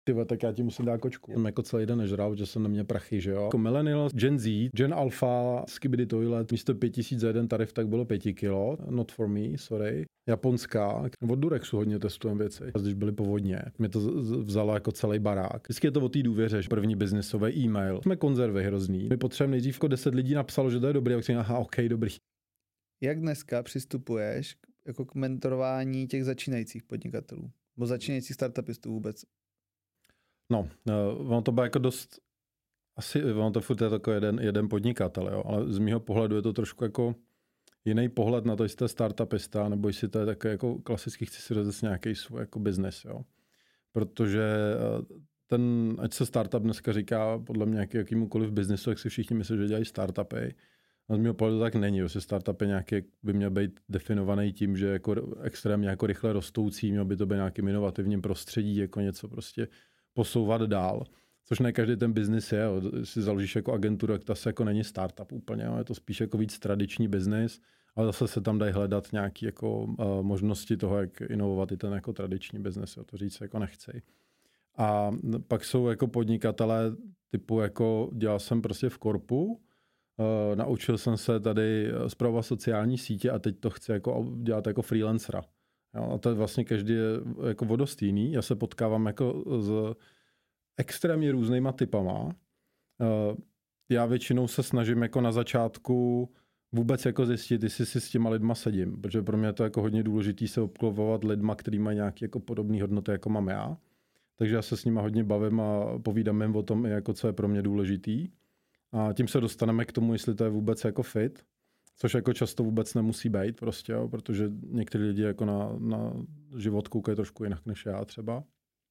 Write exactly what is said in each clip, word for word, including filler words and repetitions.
Tyva, tak já ti musím dát kočku. Jsem jako celý den nežral, že jsem na mě prachy, že jo. Jako millennials, Gen Z, Gen Alpha, Skibidi Toilet, místo pět tisíc za jeden tarif, tak bylo pět kilo. Not for me, sorry. Japonská, od Durexu hodně testujeme věci. Když byly povodně, mě to vzalo jako celý barák. Vždycky je to o té důvěře, že první biznisové e-mail. Jsme konzervy hrozný. My potřebujeme nejdřív jako deset lidí napsalo, že to je dobrý, a si aha, ok, dobrý. Jak dneska přistupuješ jako k mentorování těch začínajících podnikatelů? Nebo začínajících startupistů vůbec? No, ono to bylo jako dost, asi ono to furt je jako jeden, jeden podnikatel, jo, ale z mýho pohledu je to trošku jako jiný pohled na to, jestli jste startupista, nebo jestli to je také jako klasicky chci si rozjet nějaký svůj jako business, jo. Protože ten, ať se startup dneska říká podle mě jaký, jakýmukoliv biznesu, jak si všichni myslí, že dělají startupy. A z mého pohledu tak není, jo. Startup je nějaký, by měl být definovaný tím, že jako extrémně jako rychle rostoucí, měl by to být nějakým inovativním prostředí, jako něco prostě posouvat dál. Což ne každý ten biznis je. Jo. Si založíš jako agenturu, tak to se jako není startup úplně. Jo. Je to spíš jako víc tradiční biznis, ale zase se tam dají hledat nějaké jako, uh, možnosti toho, jak inovovat i ten jako tradiční biznis. Jo. To říct jako nechci. A pak jsou jako podnikatelé typu jako dělal jsem prostě v korpu, uh, naučil jsem se tady spravovat sociální sítě a teď to chci jako dělat jako freelancera. Jo. A to je vlastně každý je jako vodost jiný. Já se potkávám jako z extrémně různýma typama. Já většinou se snažím jako na začátku vůbec jako zjistit, jestli si s těma lidma sedím, protože pro mě je to jako hodně důležitý se obklopovat lidma, který mají nějaké jako podobné hodnoty, jako mám já. Takže já se s nima hodně bavím a povídám jim o tom, jako co je pro mě důležitý. A tím se dostaneme k tomu, jestli to je vůbec jako fit, což jako často vůbec nemusí být prostě, jo, protože někteří lidi jako na, na život koukají trošku jinak než já třeba.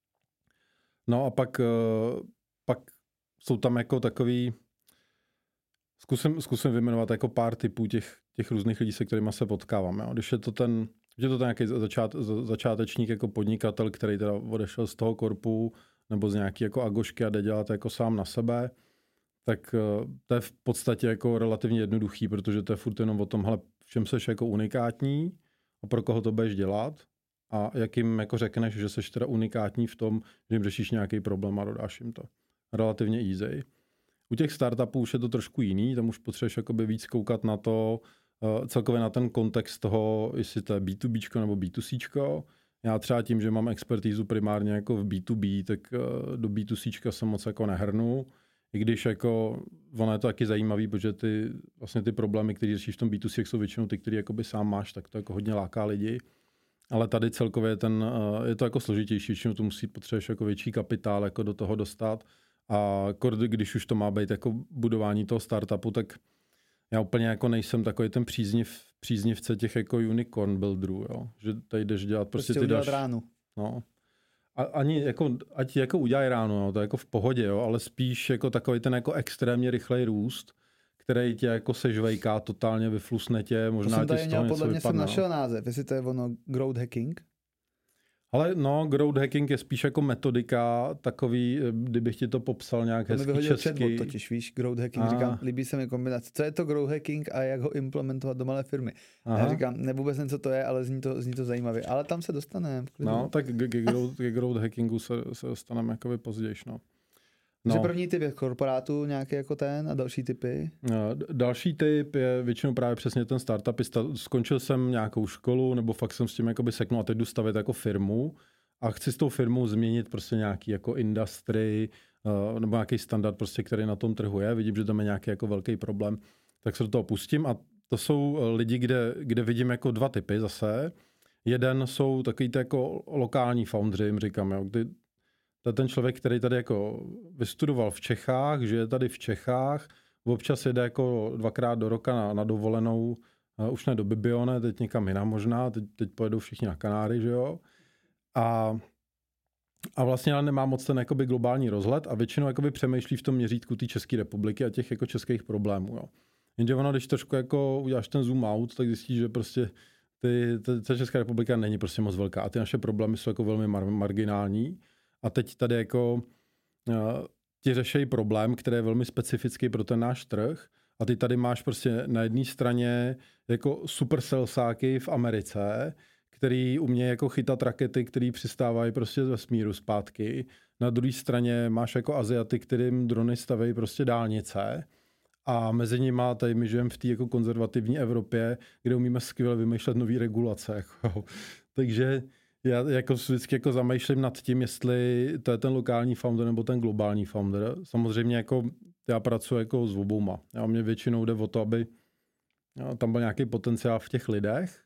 No a pak, pak jsou tam jako takový, zkusím, zkusím vyjmenovat jako pár typů těch, těch různých lidí, se kterými se potkávám. Jo. Když je to ten, je to ten nějaký začát, začátečník jako podnikatel, který teda odešel z toho korpu nebo z nějaký jako agošky a jde dělat jako sám na sebe, tak to je v podstatě jako relativně jednoduchý, protože to je furt jenom o tom, hele, v čem seš jako unikátní a pro koho to budeš dělat. A jak jim jako řekneš, že jsi teda unikátní v tom, že jim řešíš nějaký problém a dodáš jim to. Relativně easy. U těch startupů už je to trošku jiný, tam už potřebuješ jakoby víc koukat na to, uh, celkově na ten kontext toho, jestli to je bé dvě bé nebo bé dvě cé. Já třeba tím, že mám expertízu primárně jako v bé dvě bé, tak uh, do bé dvě cé se moc jako nehrnu. I když jako, ono je to taky zajímavý, protože ty, vlastně ty problémy, které řešíš v tom bé dvě cé, jsou většinou ty, které jakoby sám máš, tak to jako hodně láká lidi. Ale tady celkově ten, je to jako složitější, většinou to musí potřebuješ jako větší kapitál jako do toho dostat. A když už to má být jako budování toho startupu, tak já úplně jako nejsem takový ten přízniv, příznivce těch jako unicorn builderů, jo. Že tady jdeš dělat prostě, prostě ty dáš... ránu. No. A ani jako, ať jako udělají ráno, no, to je jako v pohodě, jo, ale spíš jako takový ten jako extrémně rychlej růst, který tě jako sežvejká, totálně vyflusne tě, možná ti z toho něco podle mě vypadne. Jsem našel název, jestli to je ono growth hacking. Ale no, growth hacking je spíš jako metodika takový, kdybych ti to popsal nějak to hezky česky. Chatbot totiž, víš, growth hacking, a. Říkám, líbí se mi kombinace. Co je to growth hacking a jak ho implementovat do malé firmy? A já říkám, ne vůbec nevím, co to je, ale zní to, zní to zajímavě. Ale tam se dostaneme. No, tak k growth, growth hackingu se, se dostaneme jakoby později, no. No. Takže první typ je korporátu nějaký jako ten a další typy? Další typ je většinou právě přesně ten startupista. Skončil jsem nějakou školu nebo fakt jsem s tím jakoby seknul a teď jdu stavět jako firmu a chci s tou firmou změnit prostě nějaký jako industry nebo nějaký standard prostě, který na tom trhu je. Vidím, že tam je nějaký jako velký problém, tak se do toho pustím a to jsou lidi, kde, kde vidím jako dva typy zase. Jeden jsou takový ty jako lokální foundři, jim říkám, jo, kdy to je ten člověk, který tady jako vystudoval v Čechách, žije tady v Čechách, občas jede jako dvakrát do roka na, na dovolenou, už ne do Bibione, teď někam jinam možná, teď, teď pojedou všichni na Kanáry, že jo. A, a vlastně ale nemá moc ten jakoby globální rozhled a většinou jakoby přemýšlí v tom měřítku té České republiky a těch jako českých problémů, jo. Jenže ono, když trošku jako uděláš ten zoom out, tak zjistíš, že prostě ty, ta Česká republika není prostě moc velká a ty naše problémy jsou jako velmi mar, marginální. A teď tady jako uh, ti řešejí problém, který je velmi specifický pro ten náš trh a ty tady máš prostě na jedné straně jako super salesáky v Americe, který umějí jako chytat rakety, který přistávají prostě ze vesmíru zpátky. na druhé straně máš jako Aziaty, kterým drony staví prostě dálnice a mezi nimi tady my žijeme v té jako konzervativní Evropě, kde umíme skvěle vymýšlet nový regulace. Jako. Takže já jako vždycky jako zamýšlím nad tím, jestli to je ten lokální founder nebo ten globální founder. Samozřejmě jako já pracuji jako s obouma. A mě většinou jde o to, aby tam byl nějaký potenciál v těch lidech.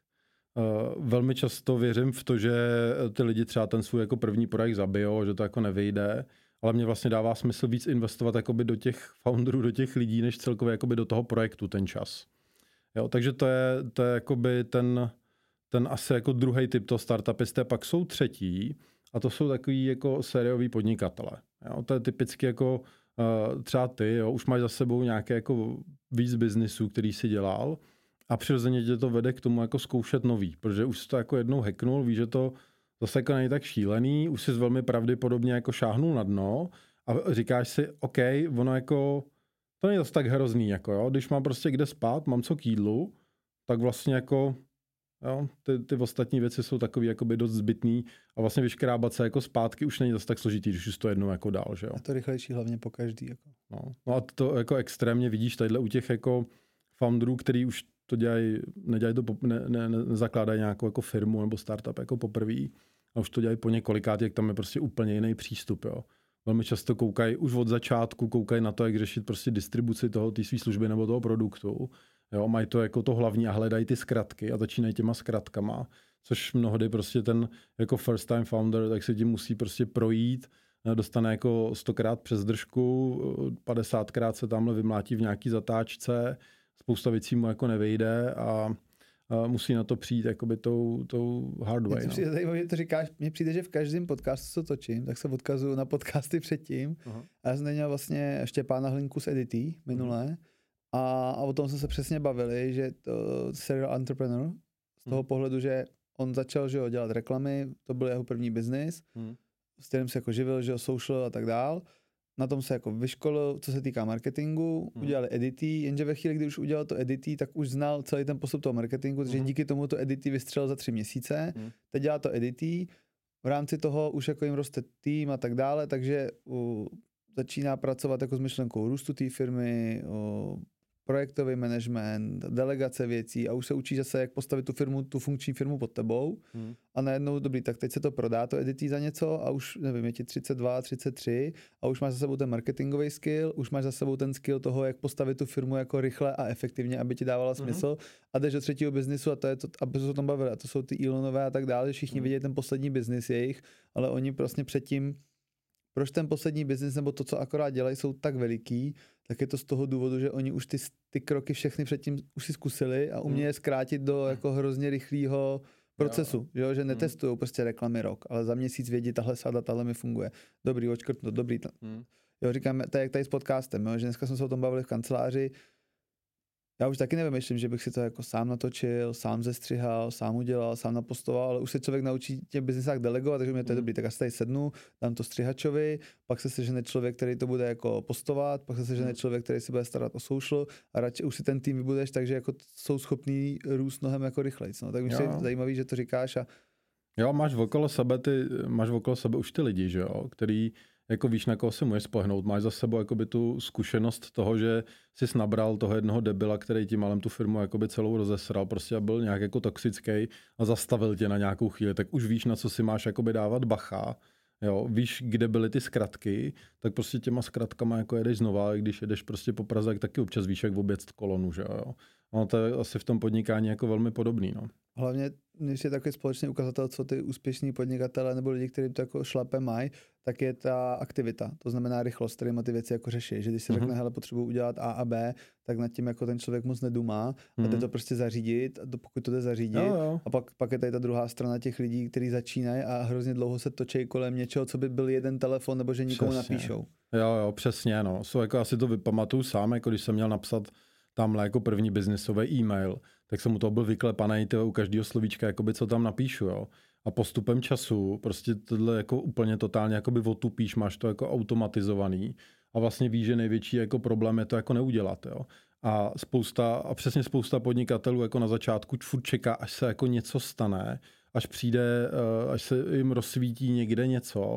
Velmi často věřím v to, že ty lidi třeba ten svůj jako první projekt zabijou, že to jako nevyjde, ale mě vlastně dává smysl víc investovat jakoby do těch founderů, do těch lidí, než celkově jakoby do toho projektu ten čas. Jo, takže to je, to je jakoby ten, ten asi jako druhý typ toho startupisté. Pak jsou třetí a to jsou takový jako sériový podnikatele. Jo, to je typicky jako uh, třeba ty, jo, už máš za sebou nějaké jako víc biznisů, který si dělal a přirozeně tě to vede k tomu jako zkoušet nový, protože už jsi to jako jednou hacknul, víš, že to zase jako není tak šílený, už jsi velmi pravděpodobně jako šáhnul na dno a říkáš si, OK, ono jako, to není zase tak hrozný, jako jo, když mám prostě kde spát, mám co k jídlu, tak vlastně jako, jo, ty, ty ostatní věci jsou takový jakoby dost zbytný a vlastně vyškrábat se jako zpátky už není zase tak složitý, když už to jednou jako dál, že jo. A to rychlejší hlavně po každý, jako. No, no a to jako extrémně vidíš tadyhle u těch jako founderů, který už to dělají, nedělají to, ne, ne, ne, nezakládají nějakou jako firmu nebo startup jako poprvé, a už to dělají po několikát, jak tam je prostě úplně jiný přístup, jo. Velmi často koukají, už od začátku koukají na to, jak řešit prostě distribuci toho, té své služby nebo toho produktu, jo, mají to jako to hlavní a hledají ty zkratky a začínají těma zkratkama, což mnohdy prostě ten jako first time founder, tak se tím musí prostě projít, dostane jako stokrát přes držku, padesátkrát se tamhle vymlátí v nějaký zatáčce, spousta věcí mu jako nevejde a, a musí na to přijít jakoby tou, tou hard way. Mně přijde zajímavé, že to říkáš, mně přijde, že v každém podcastu, co točím, tak se odkazuju na podcasty předtím. Uh-huh. A já jsem měl vlastně Štěpána Hlinku z Edity minulé uh-huh. a, a o tom jsme se přesně bavili, že to serial entrepreneur z toho uh-huh. pohledu, že on začal že jo, dělat reklamy, to byl jeho první biznis, uh-huh. s kterým se jako živil, že jo, social a tak dál. Na tom se jako vyškolil, co se týká marketingu, hmm. udělali edity, jenže ve chvíli, kdy už udělal to edity, tak už znal celý ten postup toho marketingu, takže hmm. díky tomu to edity vystřelil za tři měsíce, hmm. teď dělá to edity, v rámci toho už jako jim roste tým a tak dále, takže uh, začíná pracovat jako s myšlenkou růstu té firmy, uh, projektový management, delegace věcí a už se učí zase, jak postavit tu firmu, tu funkční firmu pod tebou hmm. a najednou, dobrý, tak teď se to prodá, to edití za něco a už, nevím, je ti třicet dva, třicet tři a už máš za sebou ten marketingový skill, už máš za sebou ten skill toho, jak postavit tu firmu jako rychle a efektivně, aby ti dávala smysl hmm. a jdeš do třetího biznisu a to je to, aby se o tom bavili, a to jsou ty Elonové a tak dále, všichni hmm. vidějí ten poslední biznis jejich, ale oni prostě předtím, proč ten poslední biznis nebo to, co akorát dělají, jsou tak veliký, tak je to z toho důvodu, že oni už ty, ty kroky všechny předtím už si zkusili a umějí je zkrátit do jako hrozně rychlého procesu, jo. Jo? Že netestují prostě reklamy rok, ale za měsíc vědí, tahle sada, tahle mi funguje. Dobrý, očkrtnu, dobrý. Hmm. Jo, říkám, tak jak tady s podcastem, jo? Že dneska jsme se o tom bavili v kanceláři. Já už taky nevymýšlím, že bych si to jako sám natočil, sám zestřihal, sám udělal, sám napostoval, ale už se člověk naučí těm biznisách delegovat, takže mě to je dobrý, tak já se tady sednu, dám to střihačovi, pak se sežene člověk, který to bude jako postovat, pak se sežene člověk, který si bude starat o social a radši už si ten tým vybudeš, takže jako jsou schopní růst mnohem jako rychlejc. No. Tak mi je zajímavý, že to říkáš. A... Jo, máš okolo sebe ty, máš okolo sebe už ty lidi, že jo, který jako víš, na koho se můžeš spolehnout. Máš za sebou jakoby tu zkušenost toho, že jsi nabral toho jednoho debila, který tím malem tu firmu jakoby celou rozesral, prostě byl nějak jako toxický a zastavil tě na nějakou chvíli, tak už víš, na co si máš jakoby dávat bacha. Jo, víš, kde byly ty zkratky, tak prostě těma zkratkama jako jedeš znova, když jedeš prostě po Praze, tak taky občas víš, jak obět kolonu, že jo. No to je asi v tom podnikání jako velmi podobný, no. Hlavně, když je takový společný ukazatel, co ty úspěšní podnikatelé nebo lidi, kteří to jako šlape mají, tak je ta aktivita. To znamená rychlost, kterýma ty věci jako řeší. Že když si mm-hmm. řekne, hele, potřebuji udělat A a B, tak nad tím jako ten člověk moc nedumá mm-hmm. a jde to prostě zařídit, a to, pokud to jde zařídit. Jo, jo. A pak, pak je tady ta druhá strana těch lidí, kteří začínají a hrozně dlouho se točí kolem něčeho, co by byl jeden telefon nebo že nikomu přesně. napíšou. Jo, jo, přesně, no. So, jako asi to vypamatuju sám, jako když jsem měl napsat tamhle jako první biznisový e-mail, tak jsem u toho byl vyklepaný u každého slovíčka, jakoby, co tam napíšu, jo. A postupem času prostě tohle jako úplně totálně jakoby otupíš, máš to jako automatizovaný a vlastně víš, že největší jako problém je to jako neudělat, jo. A spousta, a přesně spousta podnikatelů jako na začátku furt čeká, až se jako něco stane, až přijde, až se jim rozsvítí někde něco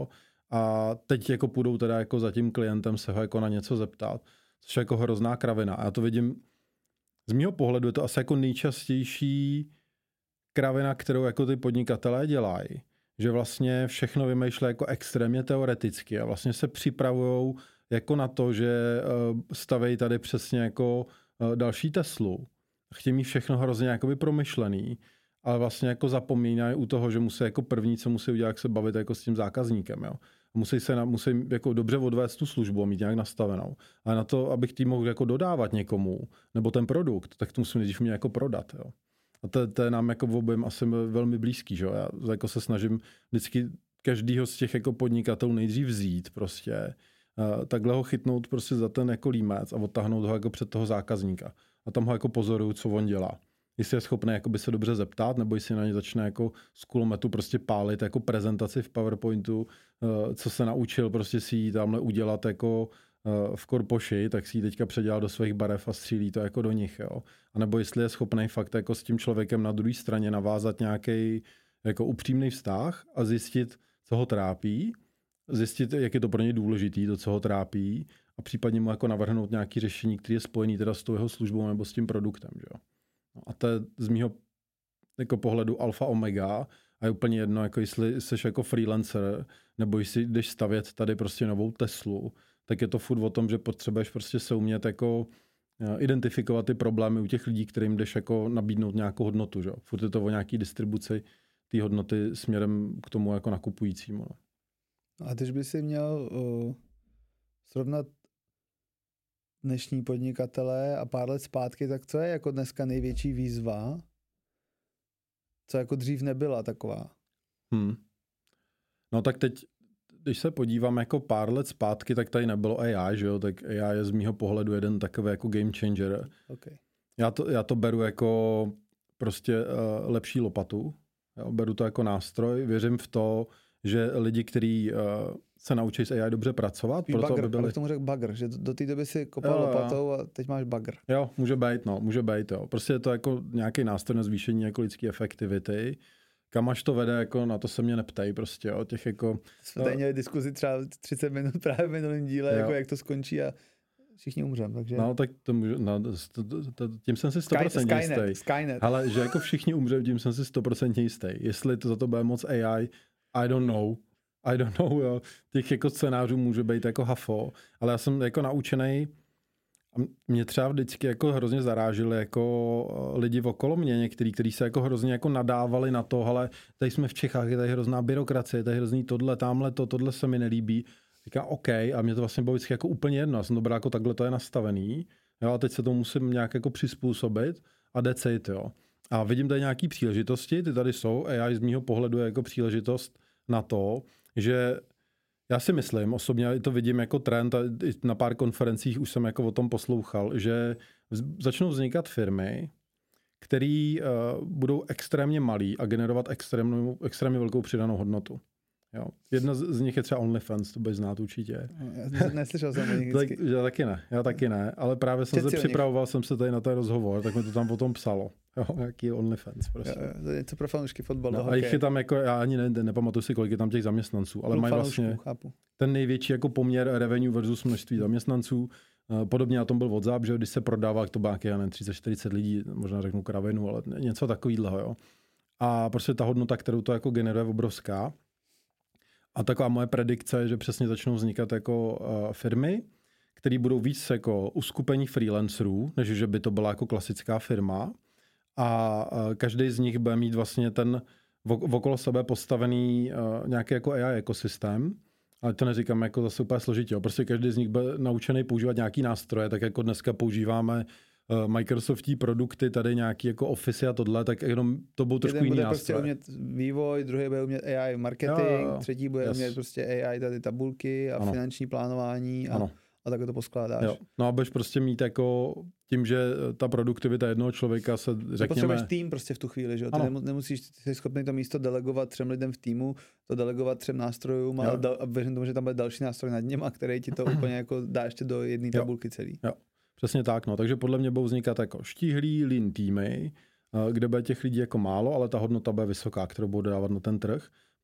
a teď jako půjdou teda jako za tím klientem se ho jako na něco zeptat, což je jako hrozná kravina. A já to vidím, z mýho pohledu je to asi jako nejčastější kravina, kterou jako ty podnikatelé dělají, že vlastně všechno vymýšlí jako extrémně teoreticky a vlastně se připravujou jako na to, že stavejí tady přesně jako další Teslu. Chtějí mít všechno hrozně jakoby promyšlený, ale vlastně jako zapomínají u toho, že musí jako první, co musí udělat, jak se bavit jako s tím zákazníkem. Jo. Musí se na, musí jako dobře odvést tu službu a mít nějak nastavenou. Ale na to, abych tím mohl jako dodávat někomu, nebo ten produkt, tak to musím nejdřív mě jako prodat. Jo. A to, to je nám jako v objem asi velmi blízký. Že? Já jako se snažím vždycky každýho z těch jako podnikatelů nejdřív vzít prostě, uh, takhle ho chytnout prostě za ten jako límec a odtáhnout ho jako před toho zákazníka. A tam ho jako pozoruju, co on dělá. Jestli je schopný jakoby se dobře zeptat, nebo jestli na ně začne jako z kulometu prostě pálit jako prezentaci v PowerPointu, uh, co se naučil prostě si ji tamhle udělat jako uh, v korpoši, tak si ji teďka předělá do svých barev a střílí to jako do nich. Jo. A nebo jestli je schopný fakt jako s tím člověkem na druhé straně navázat nějaký jako upřímný vztah a zjistit, co ho trápí, zjistit, jak je to pro něj důležitý, to, co ho trápí, a případně mu jako navrhnout nějaké řešení, které je spojené teda s tou jeho službou nebo s tím produktem. Že jo. A to je z mýho jako pohledu alfa omega a je úplně jedno, jako jestli jsi jako freelancer nebo jestli jdeš stavět tady prostě novou Teslu, tak je to furt o tom, že potřebuješ prostě se umět jako identifikovat ty problémy u těch lidí, kterým jdeš jako nabídnout nějakou hodnotu. Že? Furt je to o nějaký distribuci té hodnoty směrem k tomu jako nakupujícímu. No. A když by si měl uh, srovnat dnešní podnikatelé a pár let zpátky, tak co je jako dneska největší výzva, co jako dřív nebyla taková? Hmm. No tak teď, když se podívám jako pár let zpátky, tak tady nebylo A I, že jo? Tak A I je z mýho pohledu jeden takový jako game changer. Okay. Já to, já to beru jako prostě uh, lepší lopatu. Jo? Beru to jako nástroj. Věřím v to, že lidi, kteří uh, se naučí s A I dobře pracovat, Spíš proto bagr, by byli... abych tomu řekl bagr, že do, do té doby si kopal jo, lopatou a teď máš bagr. Jo, může být, no, může být, jo. Prostě je to jako nějaký nástroj na zvýšení jako lidské efektivity. Kam až to vede, jako na to se mě neptej prostě, jo, těch jako... Jsme tady měli diskuzi třeba třicet minut právě v minulém díle, jo. Jako jak to skončí a všichni umřeme, takže... No, tak to může, no, to, to, to, tím jsem si sto procent jistý. Skynet. Ale že jako všichni umřeme, tím jsem si sto procent jistý. Jestli to za to bude moc A I, I don't know. I don't know, jo. Těch jako scénářů může být jako hafo, ale já jsem jako naučený. Mě třeba vždycky jako hrozně zarážili jako lidi okolo mě, některý, kteří se jako hrozně jako nadávali na to, ale tady jsme v Čechách, je tady hrozná byrokracie, je tady hrozný tohle, tamhle to, tohle se mi nelíbí. Říkám OK, a mě to vlastně bylo vždycky jako úplně jedno, já jsem to bral jako takhle to je nastavený, jo, a teď se to musím nějak jako přizpůsobit a decit, jo. A vidím tady nějaký příležitosti, ty tady jsou, a já z mýho pohledu je jako příležitost na to, že já si myslím, osobně to vidím jako trend a na pár konferencích už jsem jako o tom poslouchal, že začnou vznikat firmy, které uh, budou extrémně malý a generovat extrémně, extrémně velkou přidanou hodnotu. Jo. Jedna z, z nich je třeba OnlyFans, to budeš znát určitě. Já neslyšel jsem o nich vždycky. Já taky ne, já taky ne, ale právě jsem Čet se připravoval, jsem se tady na ten rozhovor, tak mi to tam potom psalo. Jo, jaký OnlyFans, prostě. Jo, to je něco pro fanoušky fotbalu. No, a jich je tam jako, já ani ne, nepamatuji si, kolik je tam těch zaměstnanců, ale Klub mají fanoušků, vlastně chápu. Ten největší jako poměr revenue versus množství zaměstnanců. Podobně na tom byl WhatsApp, že když se prodával, to bylo nějaké třicet čtyřicet lidí, možná řeknu kravinu, ale něco takového, jo. A prostě ta hodnota, kterou to jako generuje, je obrovská. A taková moje predikce je, že přesně začnou vznikat jako uh, firmy, které budou víc jako uskupení freelancerů, než že by to byla jako klasická firma. A uh, každý z nich bude mít vlastně ten v, okolo sebe postavený uh, nějaký jako A I ekosystém. Ale to neříkám jako zase úplně složitě. Prostě každý z nich bude naučený používat nějaký nástroje, tak jako dneska používáme uh, Microsoftí produkty, tady nějaký jako Office a tohle, tak jenom to budou trošku jiný nástroje. Jeden bude prostě umět vývoj, druhý bude umět A I marketing, jo, jo, jo. třetí bude yes. umět prostě A I tady tabulky a ano. finanční plánování a, a takhle to poskládáš. Jo. No a budeš prostě mít jako tím, že ta produktivita jednoho člověka se řekněme... Potřebuješ tým prostě v tu chvíli, že jo? Ty ano. nemusíš, jsi schopný to místo delegovat třem lidem v týmu, to delegovat třem nástrojům a, a věřím tomu, že tam bude další nástroj nad něma, který ti to úplně jako dá ještě do jedné tabulky celý. Jo. Přesně tak, no. Takže podle mě budou vznikat jako štíhlý lean týmy, kde bude těch lidí jako málo, ale ta hodnota bude vysoká, kterou budou dávat na ten trh.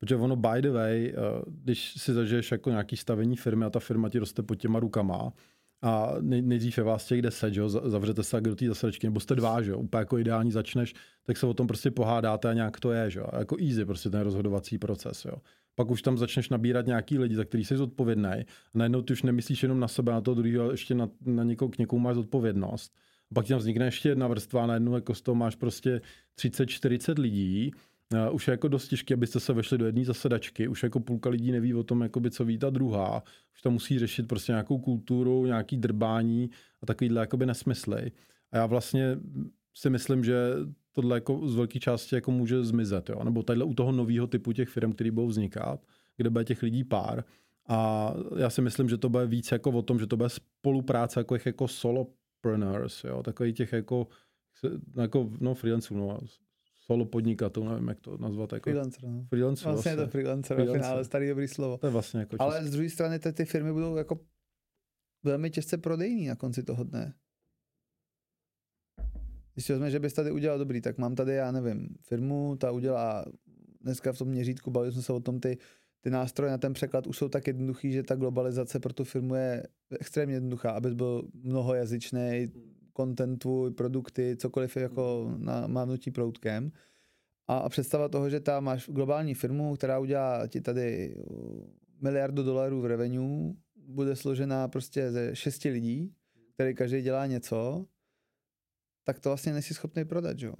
Protože ono by the way, když si zažiješ jako nějaký stavení firmy a ta firma ti roste pod těma rukama a nejdřív je vás těch deset, že jo, zavřete se do té zasedačky, nebo jste dva, že jo, úplně jako ideální začneš, tak se o tom prostě pohádáte a nějak to je, že jo, jako easy prostě ten rozhodovací proces, jo. Pak už tam začneš nabírat nějaký lidi, za který jsi zodpovědný a najednou ty už nemyslíš jenom na sebe, na toho druhého, ještě na, na někoho, k někomu máš zodpovědnost. A pak ti tam vznikne ještě jedna vrstva a najednou jako z toho máš prostě třicet čtyřicet lidí. Uh, už je jako dost těžké, abyste se vešli do jedné zasedačky, už jako půlka lidí neví o tom, jakoby, co ví ta druhá, už tam musí řešit prostě nějakou kulturu, nějaký drbání a takovýhle jakoby nesmysly. A já vlastně si myslím, že tohle jako z velké části jako může zmizet, jo? Nebo tadyhle u toho nového typu těch firm, který budou vznikat, kde bude těch lidí pár. A já si myslím, že to bude víc jako o tom, že to bude spolupráce jako, jako solopreneurs, jo? Takový těch jako, jako no freelanců, no, solo podnikatelů, nevím, jak to nazvat. Jako freelancer, no. Freelancer, vlastně je to freelancer, freelancer. V finále, starý dobrý slovo. To je vlastně jako ale český. Z druhé strany ty, ty firmy budou jako velmi těžce prodejný na konci toho dne. Když si vezme, že bys tady udělal dobrý, tak mám tady, já nevím, firmu, ta udělá dneska v tom měřítku, bavili jsme se o tom, ty, ty nástroje na ten překlad už jsou tak jednoduchý, že ta globalizace pro tu firmu je extrémně jednoduchá, abys byl mnohojazyčný, content tvůj, produkty, cokoliv jako na mávnutí proutkem. A, a představa toho, že tam máš globální firmu, která udělá ti tady miliardu dolarů v revenue, bude složená prostě ze šesti lidí, který každý dělá něco, tak to vlastně nejsi schopný prodat, že jo?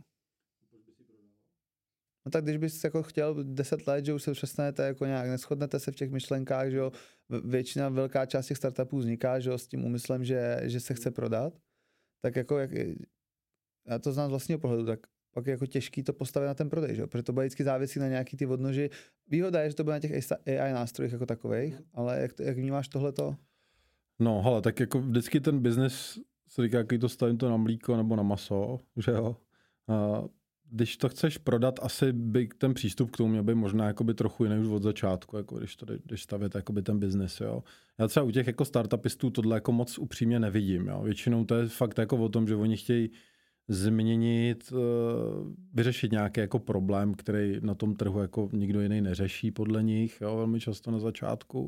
No tak když bys jako chtěl deset let, že už se přestanete jako nějak, neschodnete se v těch myšlenkách, že jo, většina, velká část těch startupů vzniká, že jo, s tím úmyslem, že, že se chce prodat, tak jako, jak, já to znám z vlastního pohledu, tak pak je jako těžký to postavit na ten prodej, že jo, protože to bude vždycky závisí na nějaký ty odnoži. Výhoda je, že to bude na těch A I nástrojích jako takových, ale jak, jak vnímáš tohleto? No, hele, tak jako vždycky ten biznis se říká, jaký to stavím to na mlíko nebo na maso, že jo. A když to chceš prodat, asi by ten přístup k tomu měl být možná jakoby trochu jiný už od začátku, jako když, to, když stavět jakoby ten biznis, jo. Já třeba u těch jako startupistů tohle jako moc upřímně nevidím, jo. Většinou to je fakt jako o tom, že oni chtějí změnit, vyřešit nějaký jako problém, který na tom trhu jako nikdo jiný neřeší podle nich, jo, velmi často na začátku.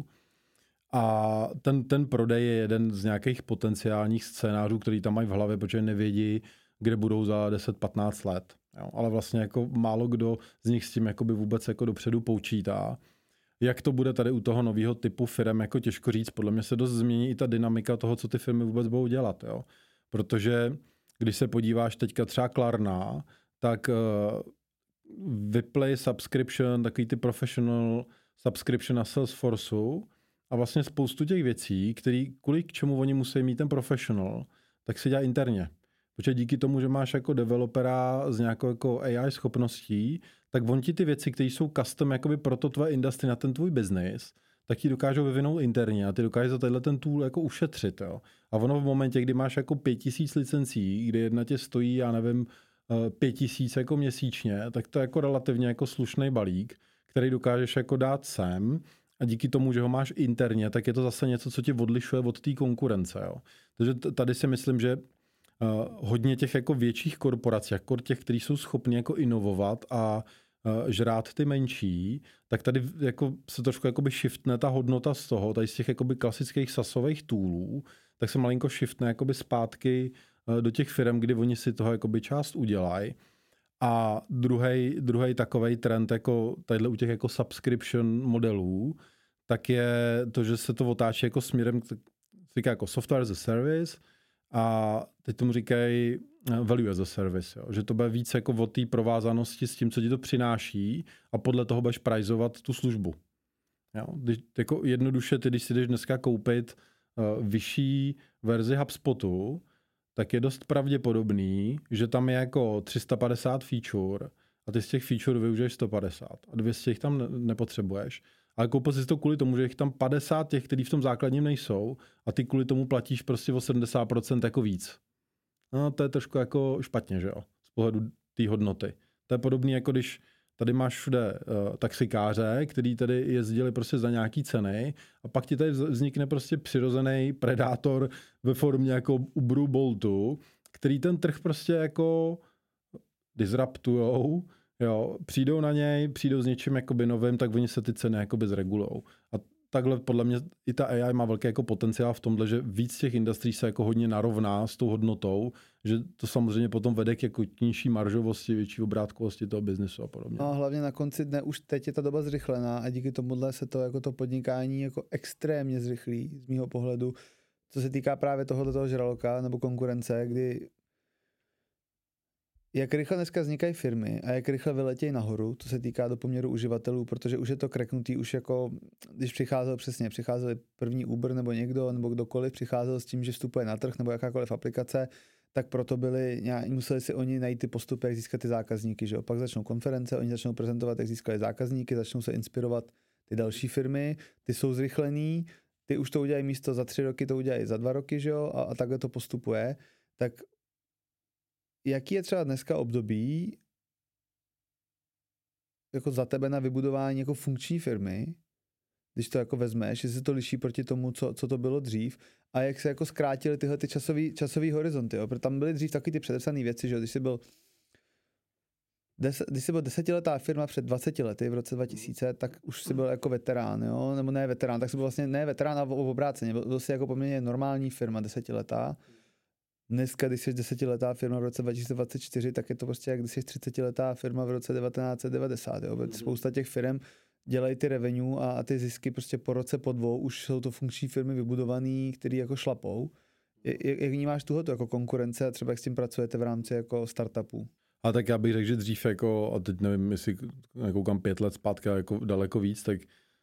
A ten, ten prodej je jeden z nějakých potenciálních scénářů, který tam mají v hlavě, protože nevědí, kde budou za deset patnáct let. Jo. Ale vlastně jako málo kdo z nich s tím jakoby vůbec jako dopředu počítá. Jak to bude tady u toho nového typu firm, jako těžko říct, podle mě se dost změní i ta dynamika toho, co ty firmy vůbec budou dělat. Jo. Protože když se podíváš teďka třeba Klarna, tak uh, Vyplay subscription, takový ty professional subscription na Salesforceu, a vlastně spoustu těch věcí, který, kvůli k čemu oni musí mít ten professional, tak se dělá interně. Protože díky tomu, že máš jako developera z nějakou jako A I schopností, tak on ti ty věci, které jsou custom jakoby pro to tvoje industry na ten tvůj business, tak ti dokážou vyvinout interně a ty dokážeš za tenhle ten tool jako ušetřit. Jo. A ono v momentě, kdy máš jako pět tisíc licencí, kdy jedna tě stojí, já nevím, pět tisíc jako měsíčně, tak to je jako relativně jako slušný balík, který dokážeš jako dát sem. A díky tomu, že ho máš interně, tak je to zase něco, co tě odlišuje od té konkurence. Jo. Takže tady si myslím, že uh, hodně těch jako větších korporací, jako těch, kteří jsou schopni jako inovovat a uh, žrát ty menší, tak tady jako se trošku jakoby shiftne ta hodnota z toho, tady z těch jakoby klasických sasových toolů, tak se malinko shiftne jakoby zpátky uh, do těch firm, kdy oni si toho jakoby část udělají. A druhý druhý takovej trend jako tadyhle u těch jako subscription modelů, tak je to, že se to otáčí jako směrem, říká jako software as a service a teď tomu říkají value as a service, jo? Že to bude víc jako o té provázanosti s tím, co ti to přináší a podle toho budeš priceovat tu službu. Jo? Když, jako jednoduše, ty, když si jdeš dneska koupit uh, vyšší verzi HubSpotu, tak je dost pravděpodobný, že tam je jako tři sta padesát feature a ty z těch feature využiješ sto padesát a dvě stě jich tam nepotřebuješ. Ale koupil jsi to kvůli tomu, že jich tam padesát těch, který v tom základním nejsou a ty kvůli tomu platíš prostě o sedmdesát procent jako víc. No to je trošku jako špatně, že jo, z pohledu té hodnoty. To je podobný jako když tady máš všude uh, taxikáře, který tady jezdili prostě za nějaký ceny a pak ti tady vznikne prostě přirozený predátor ve formě jako Uberu, Boltu, který ten trh prostě jako disruptujou, Jo, přijdou na něj, přijdou s něčím jakoby novým, tak oni se ty ceny jakoby zregulujou. A takhle podle mě i ta A I má velký jako potenciál v tomhle, že víc těch industrí se jako hodně narovná s tou hodnotou, že to samozřejmě potom vede k jako nižší maržovosti, větší obrátkovosti toho biznesu a podobně. No a hlavně na konci dne už teď je ta doba zrychlená a díky tomuhle se to jako to podnikání jako extrémně zrychlí z mýho pohledu, co se týká právě tohoto toho žraloka nebo konkurence, kdy jak rychle dneska vznikají firmy a jak rychle vyletějí nahoru, to se týká do poměru uživatelů, protože už je to kreknutý, už jako, když přicházel přesně, přicházeli první Uber nebo někdo, nebo kdokoliv přicházel s tím, že vstupuje na trh nebo jakákoliv aplikace, tak proto byli, museli si oni najít ty postupy, jak získat ty zákazníky, že jo? Pak začnou konference, oni začnou prezentovat, jak získali zákazníky, začnou se inspirovat ty další firmy, ty jsou zrychlený, ty už to udělají místo za tři roky, to udělají za dva roky, že jo? A, a takhle to postupuje, tak jaký je třeba dneska období jako za tebe na vybudování jako funkční firmy, když to jako vezmeš, jestli se to liší proti tomu, co, co to bylo dřív a jak se jako zkrátily tyhle ty časový, časový horizonty, jo? Protože tam byly dřív taky ty předepsané věci, že jo? Když jsi byl Des, když jsi byl desetiletá firma před dvaceti lety v roce dva tisíce, tak už jsi byl jako veterán, jo? Nebo ne veterán, tak jsi byl vlastně ne veterán a v obráceně, byl, byl jsi jako poměrně normální firma desetiletá. Dneska, když jsi desetiletá firma v roce dva tisíce dvacet čtyři, tak je to prostě jak když jsi třicetiletá firma v roce devatenáct set devadesát. Jo? Spousta těch firm dělají ty revenue a, a ty zisky prostě po roce, po dvou, už jsou to funkční firmy vybudované, které jako šlapou. Jak, jak vnímáš tuhleto jako konkurence a třeba jak s tím pracujete v rámci jako startupů? A tak já bych řekl, že dřív jako, a teď nevím, jestli koukám pět let zpátky, jako daleko víc, tak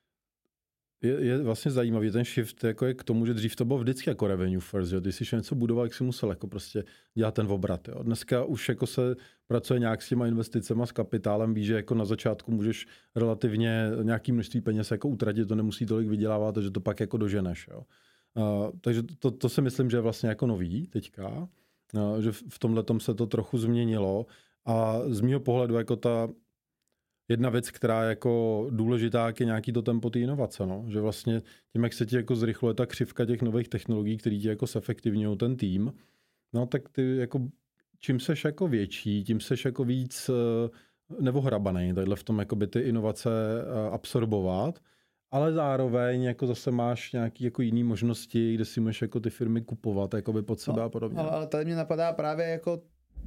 je, je vlastně zajímavý ten shift jako je k tomu, že dřív to bylo vždycky jako revenue first, jo. Když jsi něco budoval, jak jsi musel jako prostě dělat ten obrat, jo. Dneska už jako se pracuje nějak s těma investicema, s kapitálem, víš, že jako na začátku můžeš relativně nějaký množství peněz jako utratit, to nemusí tolik vydělávat, že to pak jako doženeš, jo. Uh, takže to, to si myslím, že je vlastně jako nový teďka, uh, že v tomhletom se to trochu změnilo a z mýho pohledu jako ta jedna věc, která je jako důležitá, je nějaký to tempo té inovace, no? Že vlastně tím, jak se ti jako zrychluje ta křivka těch nových technologií, který ti jako zefektivňují ten tým, no tak ty jako čím seš jako větší, tím seš jako víc neohrabaný, tadyhle v tom jakoby ty inovace absorbovat, ale zároveň jako zase máš nějaký jako jiný možnosti, kde si můžeš jako ty firmy kupovat jakoby pod sebe no, a podobně. Ale tady mě napadá právě jako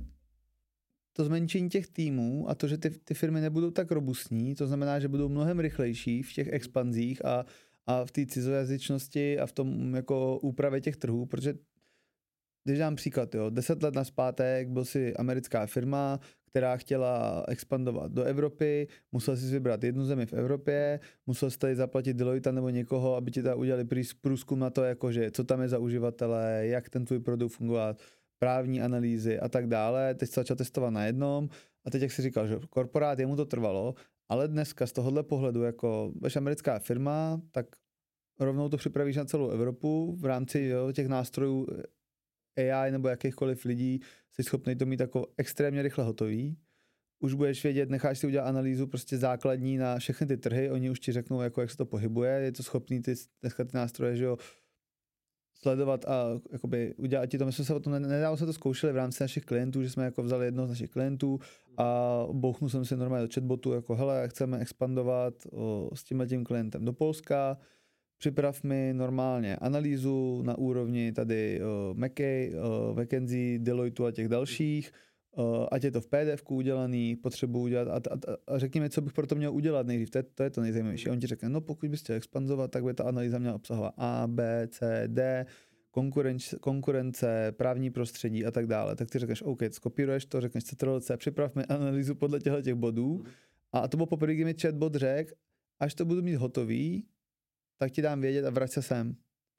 to zmenšení těch týmů a to, že ty, ty firmy nebudou tak robustní, to znamená, že budou mnohem rychlejší v těch expanzích a, a v té cizojazyčnosti a v tom jako úpravě těch trhů, protože když dám příklad, jo, deset let nazpátek byl si americká firma, která chtěla expandovat do Evropy, musel si vybrat jednu zemi v Evropě, musel si tady zaplatit Deloitte nebo někoho, aby ti tady udělali průzkum na to, jakože, co tam je za uživatele, jak ten tvůj produkt fungovat, právní analýzy a tak dále. Teď se začal testovat na jednom a teď, jak jsi říkal, že korporát, jemu to trvalo, ale dneska z tohohle pohledu, jako vaše americká firma, tak rovnou to připravíš na celou Evropu v rámci jo, těch nástrojů A I nebo jakýchkoliv lidí, jsi schopný to mít jako extrémně rychle hotový. Už budeš vědět, necháš si udělat analýzu prostě základní na všechny ty trhy, oni už ti řeknou, jako, jak se to pohybuje, je to schopný ty, dneska ty nástroje, že jo, sledovat a jakoby udělat ti to. My jsme se o tom nedávno se to zkoušeli v rámci našich klientů, že jsme jako vzali jednoho z našich klientů a bouchnu jsem si normálně do chatbotu, jako hele, chceme expandovat o, s tímhletím klientem do Polska, připrav mi normálně analýzu na úrovni tady uh, McKay, uh, McKenzie, Deloitte a těch dalších, uh, ať je to v P D Fku udělaný, potřebuji udělat a, a, a řekni mi, co bych pro to měl udělat nejdřív, to je to, je to nejzajímavější. On ti řekne, no pokud bys chtěl expandovat, tak by ta analýza měla obsahovat A, B, C, D, konkurence, konkurence, právní prostředí a tak dále. Tak ty řekneš, OK, skopíruješ to, řekneš Ctrl C, připrav mi analýzu podle těchto těch bodů a to bylo poprvé, kdy mi chatbot řekl, až to budu mít hotový, tak ti dám vědět a vrať se sem.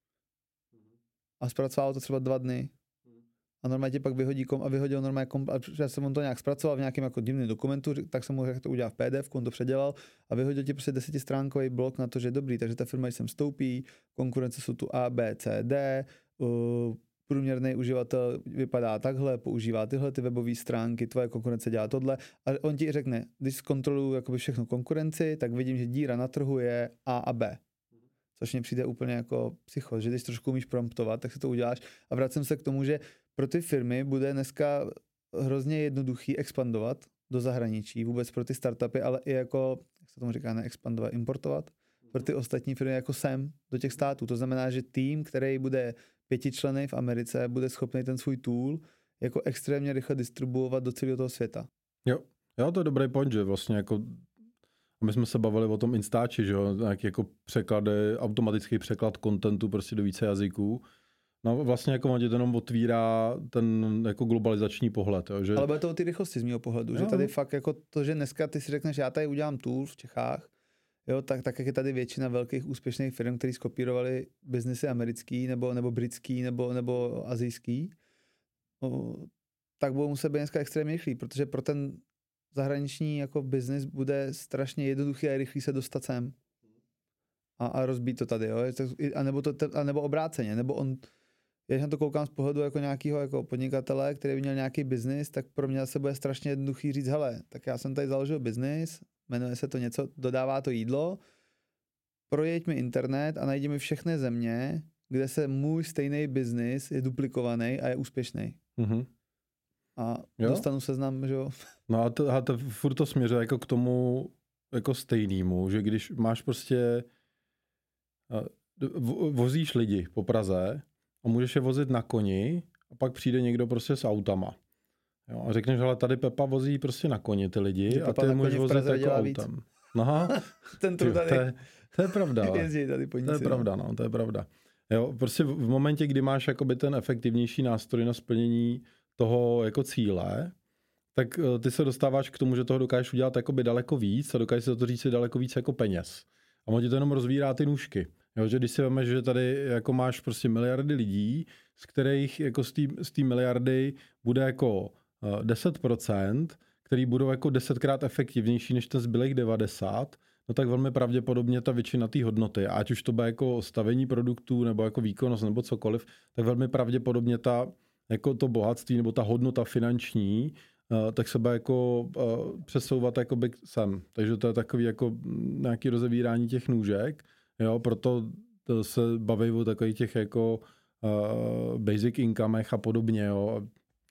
A zpracovalo to třeba dva dny. A normálně ti pak vyhodí kom a vyhodil normálně kom, a já jsem on to nějak zpracoval v nějakém jako divném dokumentu, tak jsem mu řekl, to udělal v P D F, on to předělal a vyhodil ti prostě desetistránkový blok na to, že je dobrý, takže ta firma sem stoupí, konkurence jsou tu A, B, C, D, uh, průměrný uživatel vypadá takhle, používá tyhle ty webové stránky, tvoje konkurence dělá tohle a on ti řekne, když zkontroluju jakoby všechno konkurenci, tak vidím, že díra na trhu je A a B. Což mně přijde úplně jako psycho, že když trošku umíš promptovat, tak si to uděláš a vracím se k tomu, že pro ty firmy bude dneska hrozně jednoduchý expandovat, do zahraničí, vůbec pro ty startupy, ale i jako, jak se tomu říká, neexpandovat, importovat, pro ty ostatní firmy jako sem, do těch států. To znamená, že tým, který bude pětičlenný v Americe, bude schopný ten svůj tool jako extrémně rychle distribuovat do celého toho světa. Jo, jo, to je dobrý point, že vlastně jako my jsme se bavili o tom Instači, že jo, nějaký jako překlady, automatický překlad kontentu prostě do více jazyků. No vlastně jako on ti to jenom otvírá ten jako globalizační pohled. Jo, že... Ale bude to o ty rychlosti z mého pohledu, jo. Že tady fakt jako to, že dneska ty si řekneš, já tady udělám tool v Čechách, jo, tak, tak jak je tady většina velkých úspěšných firm, který skopírovali biznesy americký, nebo, nebo britský, nebo, nebo azijský, o, tak budou muset být dneska extrémně rychlý, protože pro ten zahraniční jako biznis bude strašně jednoduchý a rychlý se dostat sem. A, a rozbít to tady, jo. A nebo, to, a nebo obráceně, nebo on, když na to koukám z pohledu jako nějakého jako podnikatele, který by měl nějaký biznis, tak pro mě se bude strašně jednoduchý říct, hele, tak já jsem tady založil biznis, jmenuje se to něco, dodává to jídlo, projeď mi internet a najdi mi všechny země, kde se můj stejný biznis je duplikovaný a je úspěšný. Mm-hmm. A jo? Dostanu seznam, že jo. No a to, a to furt to směřuje jako k tomu jako stejnému, že když máš prostě vozíš lidi po Praze a můžeš je vozit na koni a pak přijde někdo prostě s autama. Jo, a řekneš, ale tady Pepa vozí prostě na koni ty lidi a ty můžeš vozit jako autem. Aha, Ten tu tady. To je, to je pravda. Tady to je pravda, no, to je pravda. Jo, prostě v momentě, kdy máš jakoby ten efektivnější nástroj na splnění toho jako cíle, tak ty se dostáváš k tomu, že toho dokážeš udělat jakoby daleko víc a dokážeš se to říct si daleko víc jako peněz. A on ti to jenom rozvírá ty nůžky. Jo, že když si vemeš, že tady jako máš prostě miliardy lidí, z kterých jako z té miliardy bude jako deset procent, který budou jako desetkrát efektivnější než ten zbylých devadesát, no tak velmi pravděpodobně ta většina té hodnoty, ať už to bude jako stavení produktů nebo jako výkonnost nebo cokoliv, tak velmi pravděpodobně ta jako to bohatství nebo ta hodnota finanční, tak se bude jako přesouvat jakoby sem. Takže to je takový jako nějaký rozevírání těch nůžek, jo, proto se baví o takových těch jako uh, basic incomech a podobně, jo.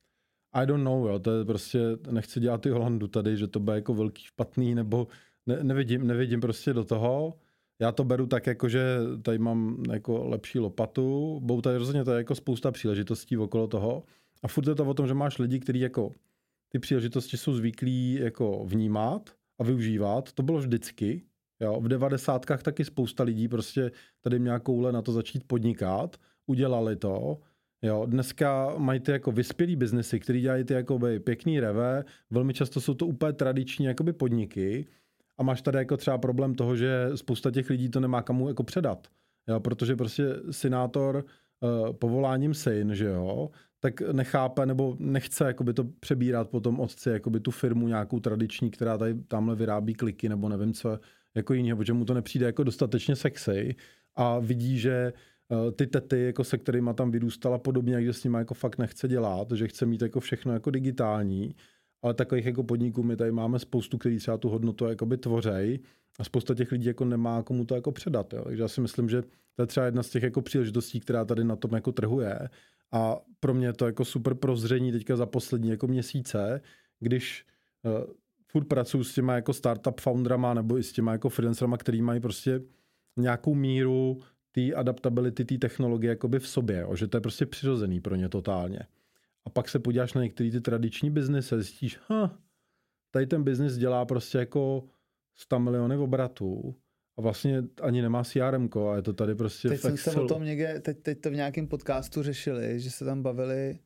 I don't know, jo, to je prostě, nechci dělat ty Holandu tady, že to bude jako velký špatný, nebo ne, nevidím, nevidím prostě do toho. Já to beru tak, jako že tady mám jako lepší lopatu, budou tady rozhodně to je jako spousta příležitostí okolo toho a furt je to o tom, že máš lidi, kteří jako ty příležitosti jsou zvyklí jako vnímat a využívat, to bylo vždycky, jo, v devadesátkách taky spousta lidí prostě tady měla koule na to začít podnikat, udělali to. Jo, dneska mají ty jako vyspělý biznesy, který dělají ty jakoby pěkný revé, velmi často jsou to úplně tradiční jakoby podniky a máš tady jako třeba problém toho, že spousta těch lidí to nemá komu jako předat, jo, protože prostě senátor uh, povoláním syn, že jo, tak nechápe nebo nechce jakoby to přebírat potom otci, jakoby tu firmu nějakou tradiční, která tady tamhle vyrábí kliky nebo nevím co jako jiného, protože mu to nepřijde jako dostatečně sexy a vidí, že ty tety, jako se kterýma tam vyrůstala podobně, jak s nima jako fakt nechce dělat, že chce mít jako všechno jako digitální, ale takových jako podniků my tady máme spoustu, který třeba tu hodnotu jakoby tvořej a spousta těch lidí jako nemá komu to jako předat. Jo. Takže já si myslím, že to je třeba jedna z těch jako příležitostí, která tady na tom jako trhu je a pro mě je to jako super prozření teďka za poslední jako měsíce, když uh, furt pracuji s těma jako startup founderama nebo i s těma jako freelancerama, který mají prostě nějakou míru té adaptability, té technologie jakoby v sobě, jo? Že to je prostě přirozený pro ně totálně. A pak se podíváš na některé ty tradiční biznesy a zjistíš, ha, tady ten biznis dělá prostě jako sto miliony obratů a vlastně ani nemá C R M ko a je to tady prostě teď v Excelu. Jsem se o tom někde, teď, teď to v nějakém podcastu řešili, že se tam bavili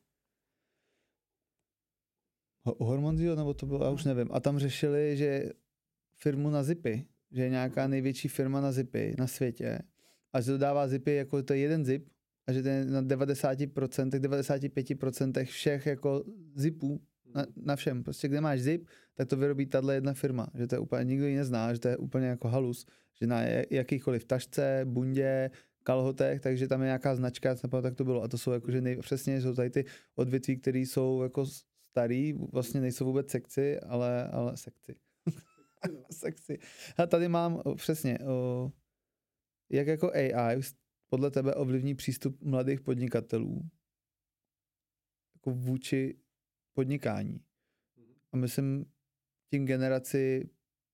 o Hormonzio, nebo to bylo, já už nevím, a tam řešili, že firmu na zipy, že je nějaká největší firma na zipy na světě, a že dodává zipy, jako to je jeden zip, a že to je na devadesát procent, devadesát pět procent všech jako zipů na, na všem. Prostě kde máš zip, tak to vyrobí tahle jedna firma. Že to je úplně, nikdo ji nezná, že to je úplně jako halus. Že na jakýchkoliv tašce, bundě, kalhotech, takže tam je nějaká značka, tak to bylo. A to jsou jako, že nej, přesně jsou tady ty odvětví, které jsou jako starý, vlastně nejsou vůbec sekci, ale, ale sekci. sekci. A tady mám přesně o, jak jako A I podle tebe ovlivní přístup mladých podnikatelů jako vůči podnikání. A myslím, tím generaci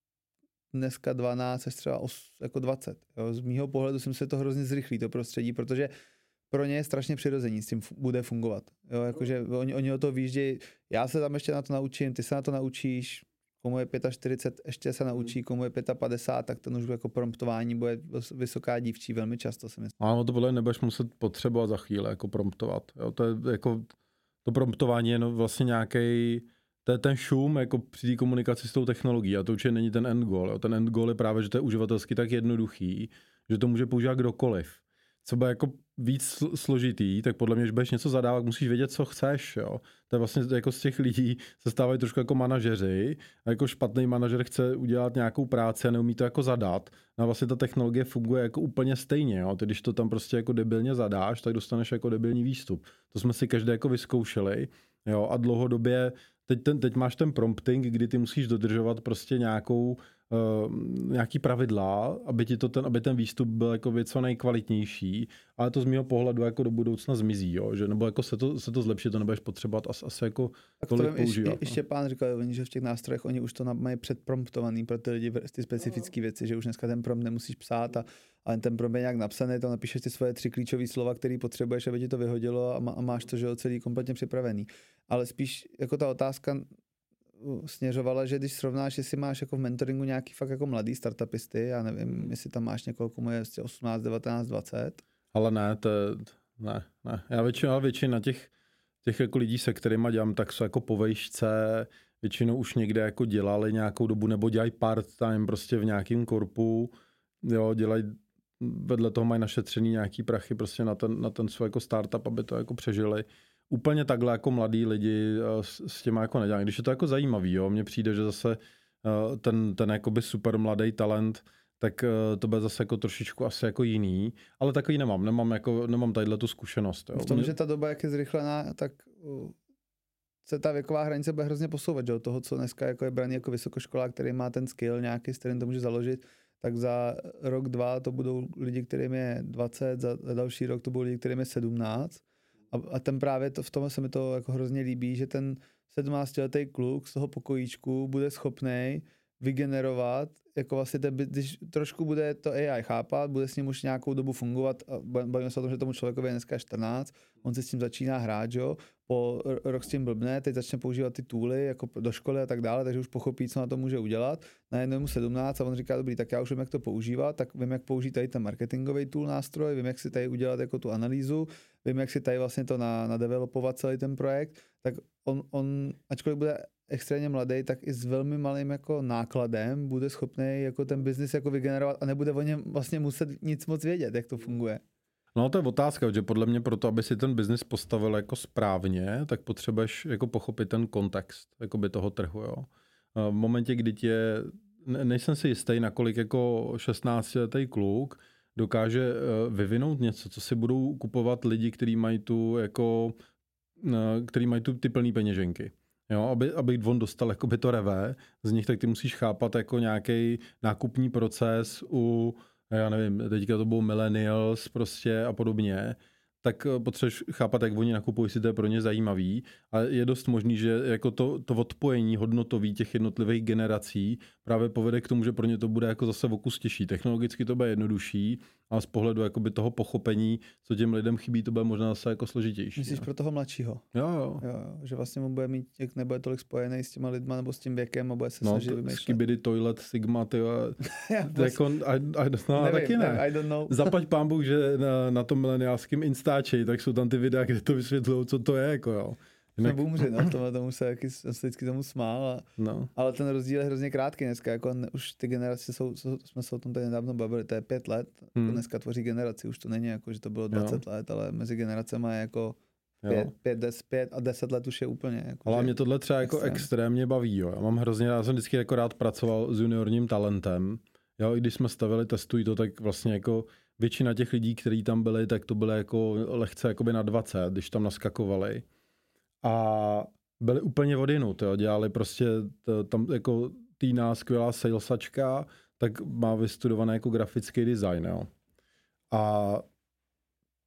dneska dvanáct až třeba os, jako dvacet. Jo. Z mýho pohledu jsem se to hrozně zrychlí, to prostředí, protože pro ně je strašně přirození, s tím bude fungovat. Jo, jakože oni, oni o to výjíždějí, já se tam ještě na to naučím, ty se na to naučíš, komu je čtyřicet pět, ještě se naučí, komu je padesát pět, tak ten už jako promptování bude vysoká dívčí velmi často, si myslím. Ano, to podle nebudeš muset potřebovat za chvíli jako promptovat. Jo, to je jako, to promptování je no vlastně nějaký, to je ten šum jako při té komunikaci s tou technologií a to určitě není ten end goal. Jo. Ten end goal je právě, že to je uživatelsky tak jednoduchý, že to může používat kdokoliv. Co bude jako víc složitý, tak podle mě, když budeš něco zadávat, musíš vědět, co chceš. Jo. To je vlastně jako z těch lidí se stávají trošku jako manažeři a jako špatný manažer chce udělat nějakou práci a neumí to jako zadat. No a vlastně ta technologie funguje jako úplně stejně. Jo. Ty, když to tam prostě jako debilně zadáš, tak dostaneš jako debilní výstup. To jsme si každý jako vyzkoušeli. Jo. A dlouhodobě, teď, ten, teď máš ten prompting, kdy ty musíš dodržovat prostě nějakou Uh, nějaký pravidla, aby ti to ten, aby ten výstup byl jako věc co nejkvalitnější, ale to z mého pohledu jako do budoucna zmizí, jo? Že nebo jako se to, se to zlepší, to nebudeš potřebovat asi, asi jako tak tolik to používat. Ještě, ještě pán říkal, že v těch nástrojech oni už to mají předpromptovaný pro ty lidi, ty specifické věci, že už dneska ten prompt nemusíš psát, a, ale ten prompt je nějak napsaný, tam napíšeš ty svoje tři klíčové slova, které potřebuješ, aby ti to vyhodilo a, má, a máš to, že jo, celý kompletně připravený. Ale spíš jako ta otázka směřovala, že když srovnáš, jestli máš jako v mentoringu nějaký fakt jako mladý startupisty, já nevím, jestli tam máš někoho, komu je osmnáct, devatenáct, dvacet. Ale ne, to ne, ne. Já většinou, většina těch, těch jako lidí, se kterýma dělám, tak jsou jako po vejšce, většinou už někde jako dělali nějakou dobu, nebo dělají part-time prostě v nějakém korpu, jo, dělají, vedle toho mají našetřený nějaký prachy prostě na ten, na ten svůj jako startup, aby to jako přežili. Úplně takhle jako mladí lidi s, s těma jako nedělají. Když je to jako zajímavý, jo, mně přijde, že zase ten, ten jakoby super mladý talent, tak to bude zase jako trošičku asi jako jiný, ale takový nemám, nemám jako, nemám tadyhle tu zkušenost. Jo. V tom, že ta doba jak je zrychlená, tak se ta věková hranice bude hrozně posouvat, že od toho, co dneska jako je braný jako vysokoškolák, který má ten skill nějaký, s kterým to může založit, tak za rok, dva to budou lidi, kterým je dvacet, za, za další rok to budou lidi, kterým je sedmnáct. A, a ten právě to, v tom se mi to jako hrozně líbí, že ten sedmnáctiletý kluk z toho pokojíčku bude schopnej vygenerovat, jako vlastně ten, když trošku bude to A I chápat, bude s ním už nějakou dobu fungovat, a bavíme se o tom, že tomu člověkovi je dneska čtrnáct, on si s tím začíná hrát, jo, po rok s tím blbne, teď začne používat ty tooly jako do školy a tak dále, takže už pochopí, co na to může udělat. Najednou mu sedmnáct a on říká, dobrý, tak já už vím, jak to používat, tak vím, jak použít tady ten marketingový tool nástroj, vím, jak si tady udělat jako tu analýzu, vím, jak si tady vlastně to na, nadevelopovat celý ten projekt, tak on, on, ačkoliv bude extrémně mladý, tak i s velmi malým jako nákladem bude schopný jako ten biznis jako vygenerovat a nebude o něm vlastně muset nic moc vědět, jak to funguje. No to je otázka, že podle mě proto, aby si ten biznis postavil jako správně, tak potřebuješ jako pochopit ten kontext jakoby toho trhu. Jo. V momentě, kdy tě, nejsem si jistý, nakolik jako šestnáctiletý kluk dokáže vyvinout něco, co si budou kupovat lidi, kteří mají tu jako, který mají tu ty plný peněženky. Jo, aby, aby on dostal jakoby to revé z nich, tak ty musíš chápat jako nějaký nákupní proces u, já nevím, teďka to budou millennials prostě a podobně, tak potřebuješ chápat, jak oni nakupují, jestli to je pro ně zajímavý. A je dost možný, že jako to, to odpojení hodnotový těch jednotlivých generací právě povede k tomu, že pro ně to bude jako zase o kus těžší. Technologicky to bude jednodušší, ale z pohledu jakoby toho pochopení, co těm lidem chybí, to bude možná zase jako složitější. Myslíš ne? Pro toho mladšího? Jo, jo. jo, jo. Že vlastně mu bude mít, jak nebude tolik spojený s těma lidma nebo s tím věkem a bude se no, snažit vymýšlet. Skibidi, Toilet, Sigma, ty jako, I, I, no, nevím, taky ne. I don't know. Zaplať pán Bůh, že na, na tom mileniálském Instači, tak jsou tam ty videa, kde to vysvětlují, co to je, jako jo. Jinak... Bůmři, no, tomu, tomu se jaký, jsem se vždycky tomu smál, a, no. ale ten rozdíl je hrozně krátký dneska, jako ne, už ty generace jsou, jsme se o tom tady nedávno bavili, to je pět let, hmm. jako dneska tvoří generaci, už to není jako, že to bylo dvacet jo. let, ale mezi generacemi je jako pět, pět, des, pět a deset let už je úplně. Jako, ale mě tohle třeba jako extrém. extrémně baví, jo. Já mám hrozně, já jsem vždycky jako rád pracoval s juniorním talentem, jo, i když jsme stavili Testuj to, tak vlastně jako většina těch lidí, kteří tam byli, tak to bylo jako lehce jakoby na dvacet, když tam naskakovali. A byli úplně odinut, jo. Dělali prostě to, tam jako Týna, skvělá salesačka, tak má vystudované jako grafický design, jo. A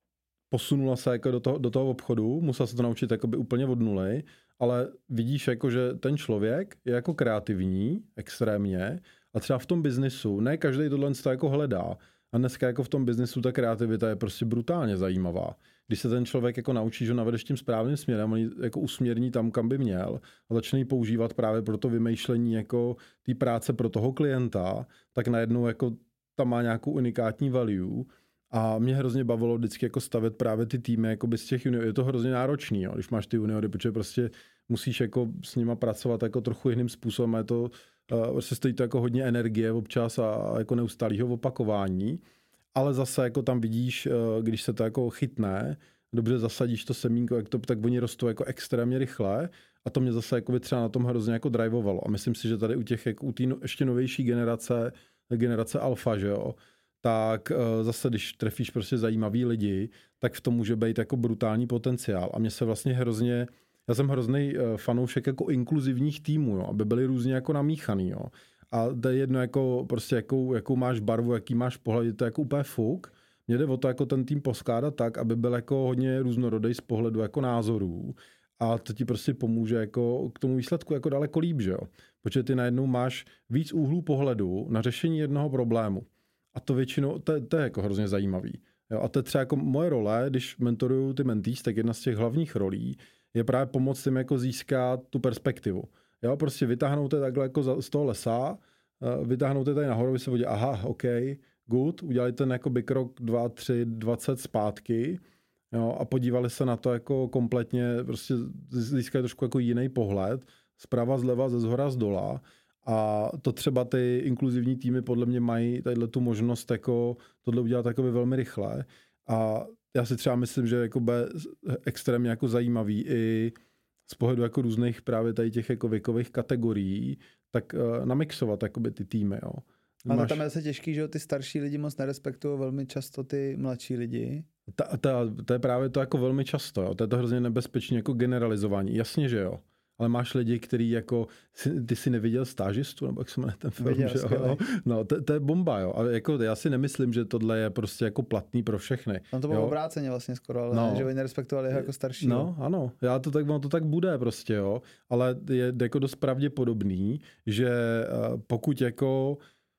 posunula se jako do toho, do toho obchodu, musela se to naučit jakoby úplně od nuly, ale vidíš, jako, že ten člověk je jako kreativní, extrémně, a třeba v tom biznisu ne každý tohle to jako hledá. A dneska jako v tom biznisu ta kreativita je prostě brutálně zajímavá. Když se ten člověk jako naučí, že ho navedeš tím správným směrem, on jako usměrní tam, kam by měl, a začne ji používat právě pro to vymýšlení jako té práce pro toho klienta, tak najednou jako tam má nějakou unikátní value. A mě hrozně bavilo vždycky jako stavět právě ty týmy jako z těch juniorů. Je to hrozně náročný, jo, když máš ty juniory, protože prostě musíš jako s nima pracovat jako trochu jiným způsobem. Je to, uh, prostě stojí to jako hodně energie občas a, a jako neustálého opakování. Ale zase jako tam vidíš, uh, když se to jako chytne, dobře zasadíš to semínko, jak to, tak oni rostou jako extrémně rychle. A to mě zase jako třeba na tom hrozně jako drivovalo. A myslím si, že tady u těch, jako u té no, ještě novější generace, generace alfa, že jo, tak zase, když trefíš prostě zajímavý lidi, tak v tom může být jako brutální potenciál. A mě se vlastně hrozně, já jsem hrozný fanoušek jako inkluzivních týmů, jo, aby byly různě jako namíchaný, jo. A to je jedno jako prostě jakou, jakou máš barvu, jaký máš pohled, to je jako úplně fuk. Mně jde o to jako ten tým poskládat tak, aby byl jako hodně různorodý z pohledu jako názorů. A to ti prostě pomůže jako k tomu výsledku jako daleko líp, že jo. Protože ty najednou máš víc úhlů pohledu na řešení jednoho problému. A to většinou, to, to je jako hrozně zajímavý. Jo, a to je třeba jako moje role, když mentoruju ty mentees, tak jedna z těch hlavních rolí je právě pomoct jim jako získat tu perspektivu. Jo, prostě vytáhnout je takhle jako z toho lesa, vytáhnout je tady nahoru, vy se podívat, aha, OK, good, udělali ten jakoby krok dva, tři, dvacet zpátky, jo, a podívali se na to jako kompletně, prostě získali trošku jako jiný pohled, zprava, zleva, ze zhora, z dola. A to třeba ty inkluzivní týmy podle mě mají tadyhle tu možnost jako tohle udělat takový velmi rychle. A já si třeba myslím, že jako bude extrémně jako zajímavý i z pohledu jako různých právě tady těch jako věkových kategorií, tak uh, namixovat jakoby ty týmy, jo. Ale Máš... tam je zase těžký, že ty starší lidi moc nerespektují velmi často ty mladší lidi. Ta, ta, to je právě to jako velmi často, jo. To je to hrozně nebezpečné jako generalizování. Jasně, že jo. Ale máš lidi, který jako, ty jsi neviděl Stážistu, nebo jak se jmenuje ten film, Viděl, že jo? No, to, to je bomba, jo. Ale jako, já si nemyslím, že tohle je prostě jako platný pro všechny. No to bylo obráceně vlastně skoro, ale no. ne, že oni nerespektovali ho jako starší. No, ano, já to tak, to tak bude prostě, jo. Ale je jako dost pravděpodobný, že pokud jako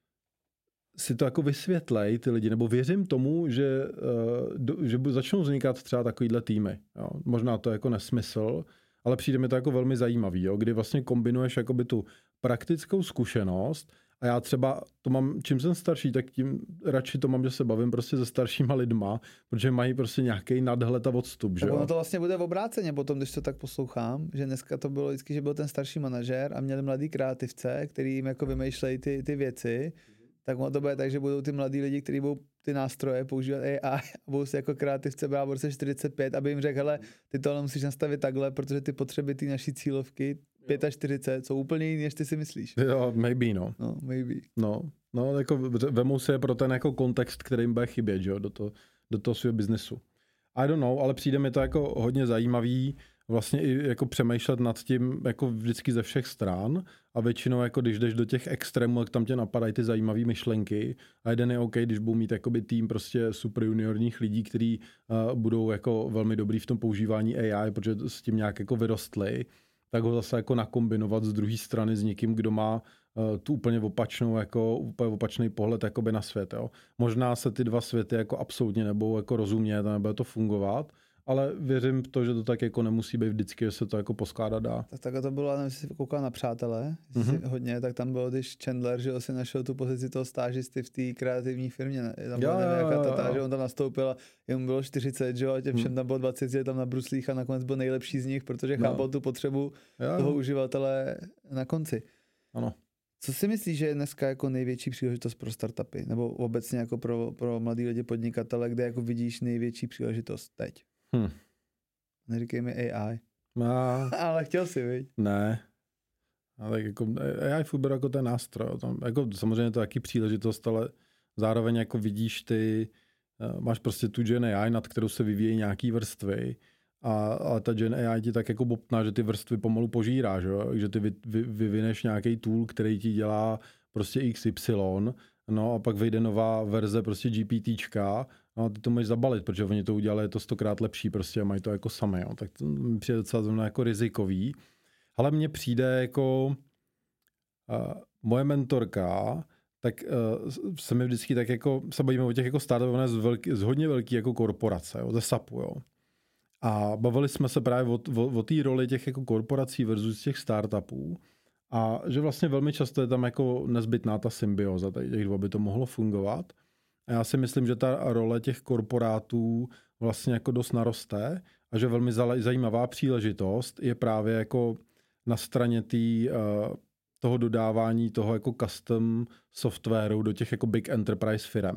si to jako vysvětlej ty lidi, nebo věřím tomu, že, že začnou vznikat třeba takovýhle týmy. Jo. Možná to je jako nesmysl, ale přijde mi to jako velmi zajímavý, jo, kdy vlastně kombinuješ jakoby tu praktickou zkušenost a já třeba to mám, čím jsem starší, tak tím radši to mám, že se bavím prostě se staršíma lidma, protože mají prostě nějaký nadhled a odstup, že jo. Ono to vlastně bude v obráceně potom, když to tak poslouchám, že dneska to bylo vždycky, že byl ten starší manažer a měli mladý kreativce, který jim jako vymýšlejí ty, ty věci, tak ono to bude tak, že budou ty mladí lidi, kteří budou ty nástroje používat A I a budou si jako kreativce brát v roce čtyřicet pět, aby jim řekl, hele, ty tohle musíš nastavit takhle, protože ty potřeby ty naší cílovky čtyřicet pět jsou úplně jiný, než ty si myslíš. Jo, maybe, no. No, maybe. No, no jako vemou si je pro ten jako kontext, který jim bude chybět, jo, do, to, do toho svého biznesu. I don't know, ale přijde mi to jako hodně zajímavý vlastně i jako přemýšlet nad tím jako vždycky ze všech stran a většinou jako když jdeš do těch extrémů, tak tam tě napadají ty zajímavé myšlenky a jeden je OK, když budou mít jakoby tým prostě super juniorních lidí, kteří uh, budou jako velmi dobrý v tom používání A I, protože s tím nějak jako vyrostli, tak ho zase jako nakombinovat z druhé strany s někým, kdo má uh, tu úplně opačnou, jako úplně opačný pohled jakoby na svět. Jo. Možná se ty dva světy jako absolutně nebudou jako rozumět a nebude to fungovat, ale věřím v to, že to tak jako nemusí být vždycky, že se to jako poskládat dá. Tak takhle to bylo, nevím, jestli jsi koukal na Přátelé, mm-hmm. hodně, tak tam bylo, když Chandler, že si našel tu pozici toho stážisty v té kreativní firmě, ne? Tam byla nevím, jaká tata, že on tam nastoupil a jemu bylo čtyřicet, že jo, a těm všem tam bylo dvacet, je tam na bruslích a nakonec byl nejlepší z nich, protože no. chápal tu potřebu jo. toho uživatele na konci. Ano. Co si myslíš, že je dneska jako největší příležitost pro startupy, nebo obecně jako pro, pro mladý lidi podnikatele, kde jako vidíš největší příležitost teď? Hm. Neříkej mi A I. No, ale chtěl jsi, viď? Ne. Ale jako A I furt jako ten nástroj. Tam, jako samozřejmě to je taky příležitost, ale zároveň jako vidíš ty, máš prostě tu Gen A I, nad kterou se vyvíjí nějaký vrstvy a, a ta Gen A I ti tak jako bobtná, že ty vrstvy pomalu požírá, že, že ty vy, vy, vyvineš nějaký tool, který ti dělá prostě X Y, no a pak vyjde nová verze prostě GPTčka no, ty to můžeš zabalit, protože oni to udělali, je to stokrát lepší prostě a mají to jako sami, jo. Tak to mi přijde docela zrovna jako rizikový. Ale mně přijde jako uh, moje mentorka, tak uh, se mi vždycky tak jako, se bavíme o těch jako startupech z, velký, z hodně velký jako korporace, jo, ze SAPu, jo. A bavili jsme se právě o, o, o té roli těch jako korporací versus těch startupů a že vlastně velmi často je tam jako nezbytná ta symbioza těch dvou, aby to mohlo fungovat. A já si myslím, že ta role těch korporátů vlastně jako dost naroste a že velmi zajímavá příležitost je právě jako na straně tý, uh, toho dodávání toho jako custom softwaru do těch jako big enterprise firm,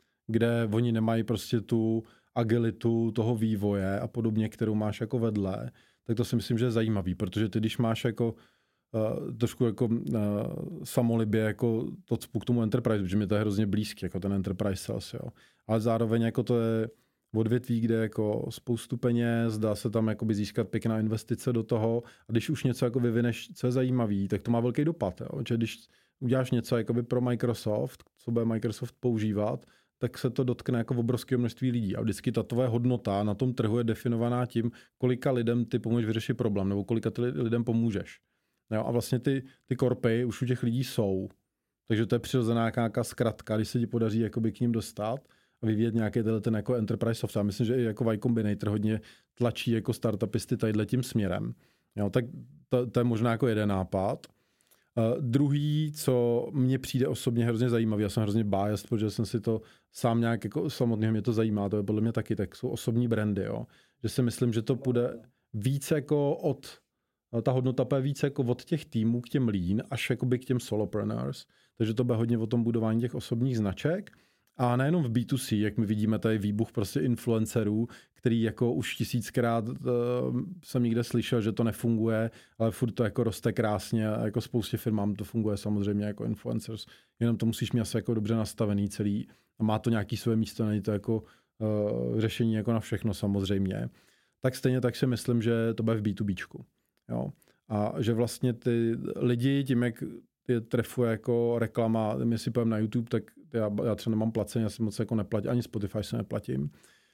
kde oni nemají prostě tu agilitu toho vývoje a podobně, kterou máš jako vedle, tak to si myslím, že je zajímavý, protože ty, když máš jako uh, trošku jako uh, samolibě jako to cpu k tomu enterprise, protože mi to je hrozně blízký, jako ten enterprise sales, jo. Ale zároveň jako to je odvětví, kde jako spoustu peněz, dá se tam jakoby získat pěkná investice do toho a když už něco jako vyvineš, co je zajímavý, tak to má velký dopad, jo. Protože když uděláš něco jakoby pro Microsoft, co bude Microsoft používat, tak se to dotkne jako obrovského množství lidí. A vždycky ta tvoje hodnota na tom trhu je definovaná tím, kolika lidem ty pomůžeš vyřešit problém, nebo kolika ty lidem pomůžeš. Jo, a vlastně ty, ty korpy už u těch lidí jsou. Takže to je přirozená nějaká zkratka, když se ti podaří jakoby k ním dostat a vyvíjet nějaký ten jako enterprise software. Myslím, že i jako Y Combinator hodně tlačí jako startupisty tadyhle tím směrem. Jo, tak to, to je možná jako jeden nápad. Uh, druhý, co mně přijde osobně hrozně zajímavý, já jsem hrozně biased, protože jsem si to sám nějak jako samotného mě to zajímá, to je podle mě taky, tak jsou osobní brandy, jo. Že si myslím, že to půjde více jako od, ta hodnota půjde více jako od těch týmů k těm lean, až jakoby k těm solopreneurs, takže to bude hodně o tom budování těch osobních značek. A nejenom v B dva C, jak my vidíme tady výbuch prostě influencerů, který jako už tisíckrát uh, jsem někde slyšel, že to nefunguje, ale furt to jako roste krásně a jako spoustě firmám to funguje samozřejmě jako influencers. Jenom to musíš mít asi jako dobře nastavený celý a má to nějaký své místo, není to jako uh, řešení jako na všechno samozřejmě. Tak stejně tak si myslím, že to bude v B dva Bčku. Jo? A že vlastně ty lidi tím, jak je trefuje jako reklama, my si pojím na YouTube, tak já, já třeba nemám placení, já si moc jako neplatím, ani Spotify se neplatím.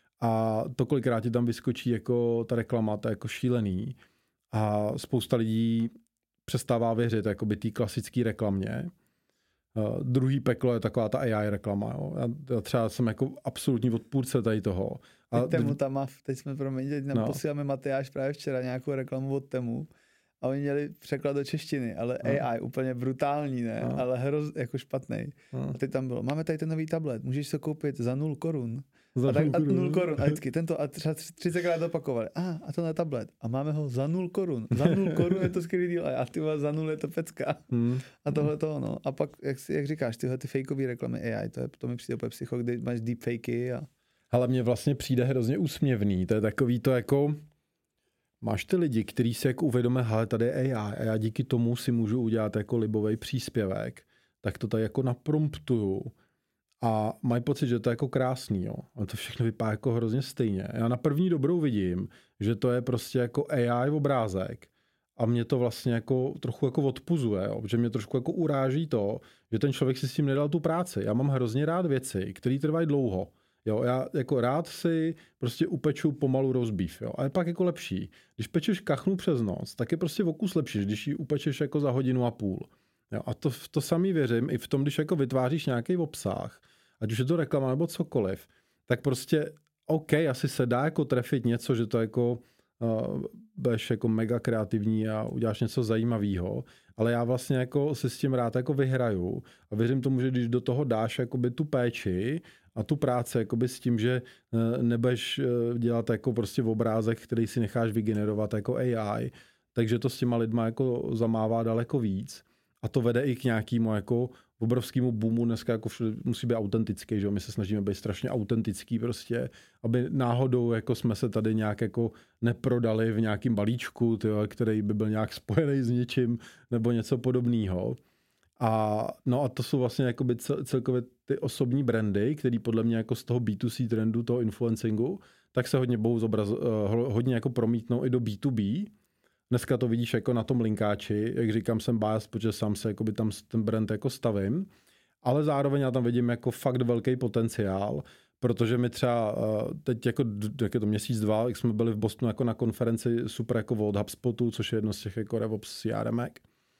A to kolikrát ti tam vyskočí jako ta reklama, to je jako šílený. A spousta lidí přestává věřit jakoby té klasické reklamě. Uh, druhý peklo je taková ta A I reklama. Jo. Já, já třeba jsem jako absolutní odpůrce tady toho. A teď Temu tam má, teď jsme promiň, teď nám no. posíláme Matyáš právě včera nějakou reklamu od Temu. A oni měli překlad do češtiny, ale no. A I úplně brutální, ne? No. Ale hroz, jako špatnej. No. A teď tam bylo, máme tady ten nový tablet, můžeš to koupit za nul korun. Za a tak nul, a korun. nul korun. A vždycky tento a třeba třicetkrát opakovali. A, a to na tablet. A máme ho za nul korun. Za nul korun je to skvělý díl. A ty za nul je to pecka. Hmm. A tohle to ono. A pak, jak, si, jak říkáš, tyhle ty fakeové reklamy A I, to, je, to mi přijde úplně psycho, kdy máš deepfakey a... Ale mně vlastně přijde hrozně úsměvný. To je takový to jako... Máš ty lidi, kteří si jako uvědomí, hele, tady je A I a já díky tomu si můžu udělat jako libovej příspěvek, tak to tady jako napromptuju a mají pocit, že to je jako krásný, jo. A to všechno vypadá jako hrozně stejně. Já na první dobrou vidím, že to je prostě jako A I obrázek a mě to vlastně jako trochu jako odpuzuje, jo, protože mě trošku jako uráží to, že ten člověk si s tím nedal tu práci. Já mám hrozně rád věci, které trvají dlouho. Jo, já jako rád si prostě upeču pomalu roast beef, jo, ale pak jako lepší. Když pečeš kachnu přes noc, tak je prostě o kus lepší, když ji upečeš jako za hodinu a půl. Jo, a to, to samý věřím i v tom, když jako vytváříš nějaký obsah, ať už je to reklama nebo cokoliv, tak prostě OK, asi se dá jako trefit něco, že to jako uh, budeš jako mega kreativní a uděláš něco zajímavého, ale já vlastně jako si s tím rád jako vyhraju a věřím tomu, že když do toho dáš jakoby tu péči a tu práci jakoby s tím, že nebudeš dělat jako prostě obrázek, který si necháš vygenerovat jako A I, takže to s těma lidma jako zamává daleko víc a to vede i k nějakému jako obrovskému boomu. Dneska jako musí být autentický, že jo? My se snažíme být strašně autentický prostě, aby náhodou jako jsme se tady nějak jako neprodali v nějakým balíčku, tyjo, který by byl nějak spojený s něčím nebo něco podobného. A no a to jsou vlastně jakoby cel, celkově ty osobní brandy, které podle mě jako z toho B dva C trendu, toho influencingu, tak se hodně budou zobraz, hodně jako promítnou i do B dva B. Dneska to vidíš jako na tom linkáči, jak říkám, jsem biased, protože sám se jakoby tam ten brand jako stavím, ale zároveň já tam vidím jako fakt velký potenciál, protože my třeba teď jako, jak je to měsíc, dva, jak jsme byli v Bostonu jako na konferenci super jako od HubSpotu, což je jedno z těch jako RevOps CRMek.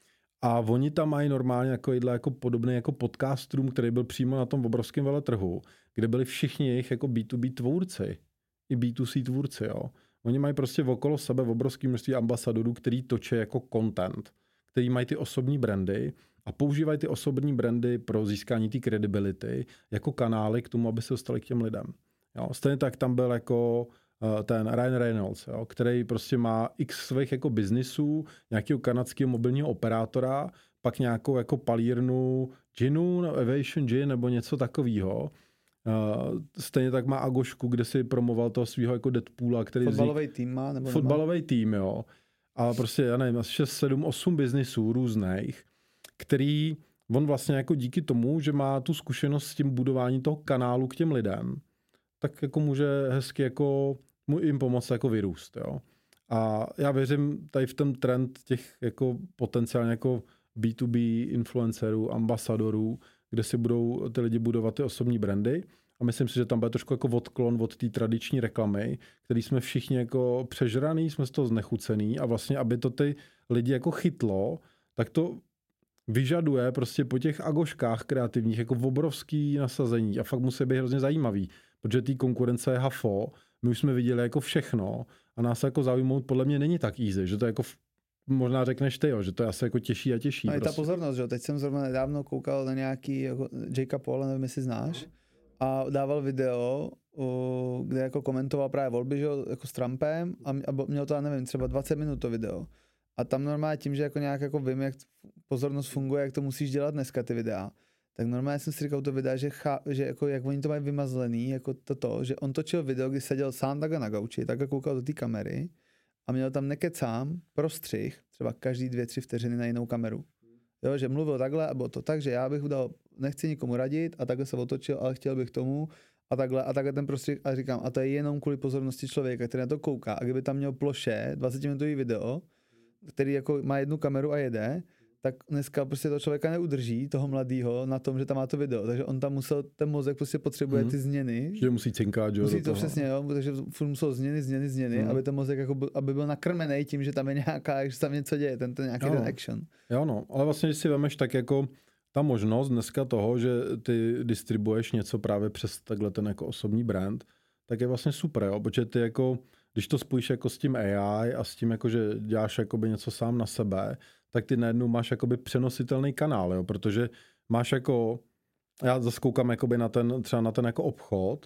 A oni tam mají normálně jako, jako podobný jako podcast room, který byl přímo na tom obrovském veletrhu, kde byli všichni jejich jako bé dvě bé tvůrci. I bé dvě cé tvůrci, jo. Oni mají prostě okolo sebe obrovské množství ambasadorů, který točí jako content, který mají ty osobní brandy a používají ty osobní brandy pro získání té credibility jako kanály k tomu, aby se dostali k těm lidem. Jo. Stejně tak tam byl jako uh, ten Ryan Reynolds, jo, který prostě má x svých jako biznisů, nějakého kanadského mobilního operátora, pak nějakou jako palírnu ginu, no, Aviation Gin nebo něco takového. Uh, stejně tak má Agošku, kde si promoval toho svého jako Deadpoola, který fotbalový tým má, nebo fotbalový tým, jo. A prostě, já nevím, asi šest, sedm, osm biznisů různých, který on vlastně jako díky tomu, že má tu zkušenost s tím budováním toho kanálu k těm lidem, tak jako může hezky jako mu jim pomoct jako vyrůst, jo. A já věřím tady v ten trend těch jako potenciálně jako bé dvě bé influencerů, ambasadorů, kde si budou ty lidi budovat ty osobní brandy. A myslím si, že tam bude trošku jako odklon od té tradiční reklamy, který jsme všichni jako přežraný, jsme z toho znechucený a vlastně, aby to ty lidi jako chytlo, tak to vyžaduje prostě po těch agoškách kreativních jako obrovský nasazení a fakt musí být hrozně zajímavý, protože té konkurence je hafo, my už jsme viděli jako všechno a nás jako zaujmout podle mě není tak easy, že to jako možná řekneš ty, jo, že to je asi jako těžší a těžší. No prostě. i ta pozornost, že jo, teď jsem zrovna nedávno koukal na nějaký jako Jakea Paula, nevím, jestli znáš, a dával video, o, kde jako komentoval právě volby, že jo, jako s Trumpem a, a měl to, já nevím, třeba dvacet minut to video. A tam normálně tím, že jako nějak jako vím, jak pozornost funguje, jak to musíš dělat dneska ty videa, tak normálně jsem si říkal to videa, že, chá, že jako jak oni to mají vymazlený, jako toto, že on točil video, kdy seděl sám takhle na gauči, takhle koukal do té kamery a měl tam nekecám prostřih, třeba každý dvě, tři vteřiny na jinou kameru. Jo, že mluvil takhle a bylo to tak, že já bych dal, nechci nikomu radit a takhle se otočil, ale chtěl bych tomu a takhle a takhle ten prostřih a říkám, a to je jenom kvůli pozornosti člověka, který na to kouká a kdyby tam měl ploše dvacetiminutový video, který jako má jednu kameru a jede, tak dneska prostě to člověka neudrží, toho mladýho, na tom, že tam má to video. Takže on tam musel, ten mozek prostě potřebuje ty změny. Že musí cinkat, jo. Musí to přesně, jo, takže furt musel změny, změny, změny, mm. aby ten mozek jako byl, aby byl nakrmený tím, že tam je nějaká, že tam něco děje, ten, ten nějaký jo. ten action. Jo no, ale vlastně, když si vemeš tak jako ta možnost dneska toho, že ty distribuuješ něco právě přes takhle ten jako osobní brand, tak je vlastně super, jo, protože ty jako, když to spojíš jako s tím A I a s tím jako, že děláš jakoby něco sám na sebe, tak ty najednou máš jakoby přenositelný kanál, jo, protože máš jako, já zase koukám jakoby na ten, třeba na ten jako obchod,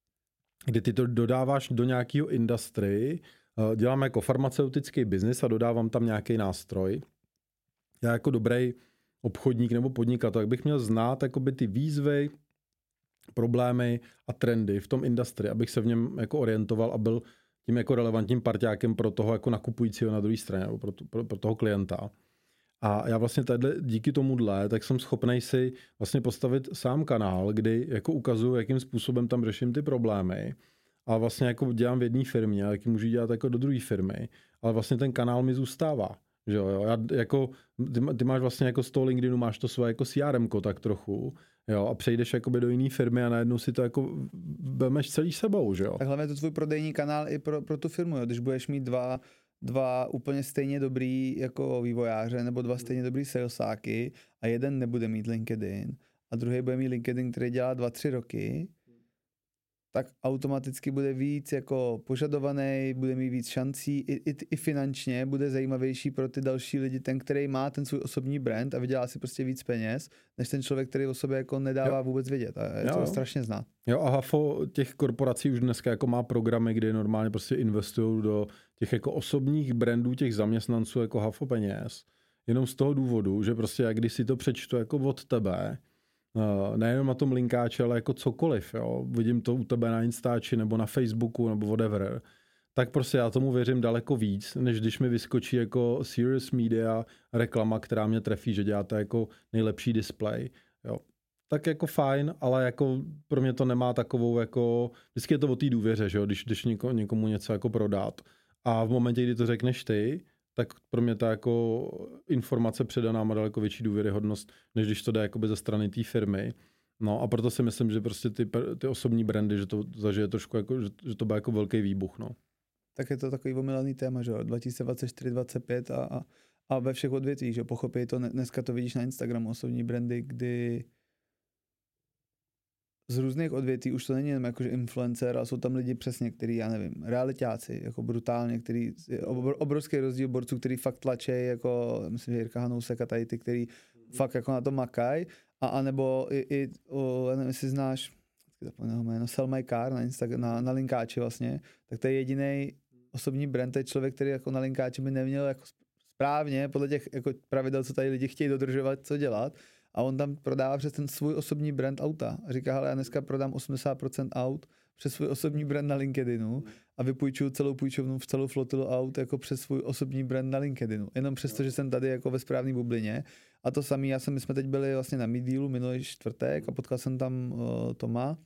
kdy ty to dodáváš do nějakého industry, dělám jako farmaceutický biznis a dodávám tam nějaký nástroj. Já jako dobrý obchodník nebo podnikatel, tak bych měl znát jakoby ty výzvy, problémy a trendy v tom industry, abych se v něm jako orientoval a byl tím jako relevantním parťákem pro toho jako nakupujícího na druhé straně, nebo pro, pro, pro toho klienta. A já vlastně tady díky tomuhle, tak jsem schopnej si vlastně postavit sám kanál, kdy jako ukazuju, jakým způsobem tam řeším ty problémy. A vlastně jako dělám v jedné firmě, ale jaký můžu dělat jako do druhé firmy. Ale vlastně ten kanál mi zůstává. Že jo, já jako, ty, ty máš vlastně jako z toho LinkedInu, máš to své jako CRMko tak trochu. Jo, a přejdeš jakoby do jiné firmy a najednou si to jako vemeš celý sebou, že jo. Tak hlavně to tvůj prodejní kanál i pro, pro tu firmu, jo. Když budeš mít dva dva úplně stejně dobrý jako vývojáře nebo dva stejně dobrý salesáky a jeden nebude mít LinkedIn a druhý bude mít LinkedIn, který dělá dva, tři roky, tak automaticky bude víc jako požadovaný, bude mít víc šancí, i, i, i finančně bude zajímavější pro ty další lidi, ten, který má ten svůj osobní brand a vydělá si prostě víc peněz, než ten člověk, který o sobě jako nedává jo. vůbec vědět. A je jo. to strašně znát. Jo, a hafo těch korporací už dneska jako má programy, kde normálně prostě investují do těch jako osobních brandů těch zaměstnanců jako hafo peněz. Jenom z toho důvodu, že prostě jak když si to přečtu jako od tebe, nejenom na tom linkáči, ale jako cokoliv, jo. Vidím to u tebe na Instači nebo na Facebooku nebo whatever, tak prostě já tomu věřím daleko víc, než když mi vyskočí jako Serious Media reklama, která mě trefí, že děláte jako nejlepší display, jo. Tak jako fajn, ale jako pro mě to nemá takovou jako, vždycky je to o té důvěře, že jo, když, když něko, někomu něco jako prodat. A v momentě, kdy to řekneš ty, tak pro mě ta jako informace předaná má daleko větší důvěryhodnost, než když to jde jakoby ze strany té firmy. No a proto si myslím, že prostě ty, ty osobní brandy, že to zažije trošku jako, že, že to bude jako velký výbuch, no. Tak je to takový omylený téma, že jo, dva tisíce dvacet čtyři dvacet pět a, a, a ve všech odvětvích, že pochopí to, dneska to vidíš na Instagramu, osobní brandy, kdy z různých odvětví už to není jenom jakože influencer, ale jsou tam lidi přesně, který, já nevím, realitáci, jako brutálně, který, obrovský rozdíl borců, který fakt tlačí, jako, myslím, že Jirka Hanousek a tady ty, který mm. fakt jako na to makají, a anebo i, i o, nevím, jestli znáš, zapomněl jméno, Sell My Car na, Instagram, na, na linkáči vlastně, tak to je jediný osobní brand, to je člověk, který jako na linkáči by neměl jako správně, podle těch jako pravidel, co tady lidi chtějí dodržovat, co dělat. A on tam prodává přes ten svůj osobní brand auta. A říká, hele, já dneska prodám osmdesát procent aut přes svůj osobní brand na LinkedInu a vypůjčuju celou půjčovnu v celou flotilu aut jako přes svůj osobní brand na LinkedInu. Jenom přesto, že jsem tady jako ve správné bublině. A to samý, já jsem, my jsme teď byli vlastně na Medealu minulý čtvrtek a potkal jsem tam uh, Toma.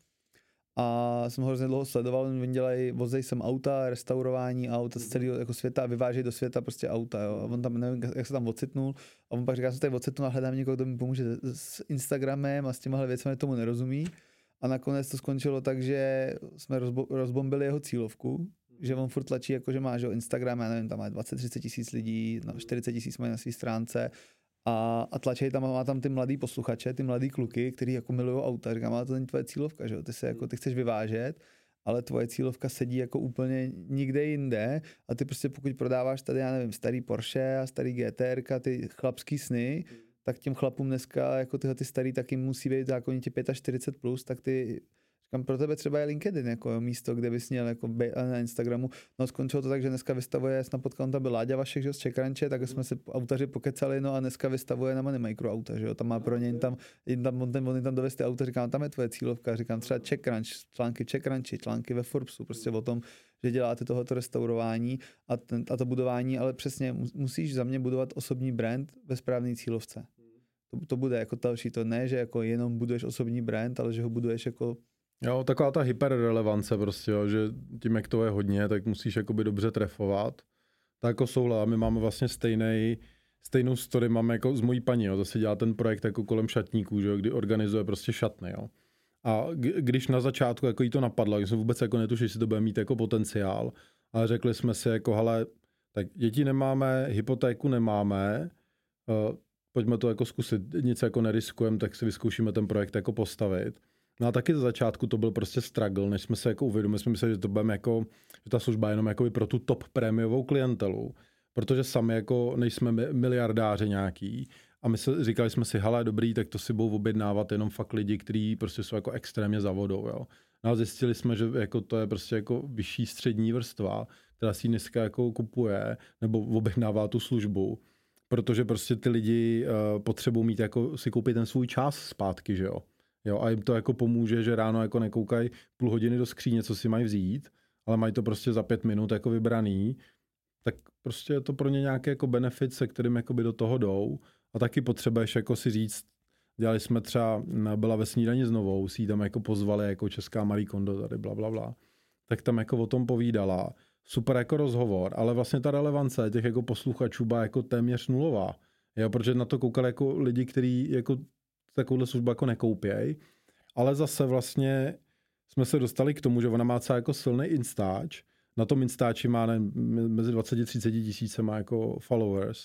A jsem ho hrozně dlouho sledoval, oni dělají, vozejí sem auta, restaurování aut z celého jako světa a vyvážejí do světa prostě auta, jo. A on tam, nevím, jak se tam ocitnul, a on pak říká, že se tady ocitnul a hledám někoho, kdo mi pomůže s Instagramem a s těmahle věcmi, tomu nerozumí. A nakonec to skončilo tak, že jsme rozbo- rozbombili jeho cílovku, že on furt tlačí, jako že má, že Instagram, já nevím, tam má dvacet třicet tisíc lidí, čtyřicet tisíc mají na své stránce. A, a tlačí tam, má tam ty mladý posluchače, ty mladý kluky, kteří jako milují auta. Říkám, ale to není tvoje cílovka, že jo? Ty se jako, ty chceš vyvážet, ale tvoje cílovka sedí jako úplně nikde jinde a ty prostě pokud prodáváš tady, já nevím, starý Porsche a starý G T R, ty chlapský sny, tak těm chlapům dneska, jako tyhle ty starý, taky musí být zákonitě čtyřicet pět plus, tak ty, říkám, pro tebe třeba je LinkedIn jako místo, kde bys měl jako na Instagramu. No skončilo to tak, že dneska vystavuje, snad potkal, tam byl Láďa Vašek, že jo, z Čekranče, tak jsme se autaři pokecali, no a dneska vystavuje na Money Micro auta, že jo, tam má pro ně, tam, tam, on, ten, on tam dovez ty auta, říkám, tam je tvoje cílovka, říkám třeba Czechranch, články Czechranchi, články ve Forbesu, prostě o tom, že děláte tohoto restaurování a, ten, a to budování, ale přesně musíš za mě budovat osobní brand ve správné cílovce. To, to bude jako další, to ne, že jako jenom buduješ osobní brand, ale že ho buduješ jako. Jo, taková ta hyperrelevance prostě, jo, že tím, jak to je hodně, tak musíš jakoby dobře trefovat. Tak jako Soula, my máme vlastně stejnej, stejnou story máme jako s mojí paní, jo, to si dělá ten projekt jako kolem šatníků, že jo, kdy organizuje prostě šatny, jo. A když na začátku jako jí to napadlo, když jsme vůbec jako netušili, jestli to bude mít jako potenciál, ale řekli jsme si jako, hele, tak děti nemáme, hypotéku nemáme, uh, pojďme to jako zkusit, nic jako neriskujeme, tak si vyzkoušíme ten projekt jako postavit. No a taky za začátku to byl prostě struggle, než jsme se jako uvědomili, jsme mysleli, že to budeme jako, že ta služba je jenom jako pro tu top prémiovou klientelu, protože sami jako nejsme miliardáři nějaký a my se, říkali jsme si, hele, dobrý, tak to si budou objednávat jenom fakt lidi, kteří prostě jsou jako extrémně za vodou, jo. No a zjistili jsme, že jako to je prostě jako vyšší střední vrstva, která si dneska jako kupuje nebo objednává tu službu, protože prostě ty lidi uh, potřebují mít jako si koupit ten svůj čas zpátky, že jo. Jo, a jim to jako pomůže, že ráno jako nekoukají půl hodiny do skříně, co si mají vzít, ale mají to prostě za pět minut jako vybraný, tak prostě je to pro ně nějaký jako benefit, se kterým jakoby do toho jdou. A taky potřebuješ jako si říct, dělali jsme třeba, byla ve Snídani s Novou, si ji tam jako pozvali jako česká Marie Kondo tady bla, bla, bla. Tak tam jako o tom povídala. Super jako rozhovor, ale vlastně ta relevance těch jako posluchačů byla jako téměř nulová. Jo, protože na to koukali jako lidi, kteří jako takovouhle službu jako nekoupěj, ale zase vlastně jsme se dostali k tomu, že ona má celá jako silný Instač, na tom Instači má ne, mezi dvacet třicet tisíce má jako followers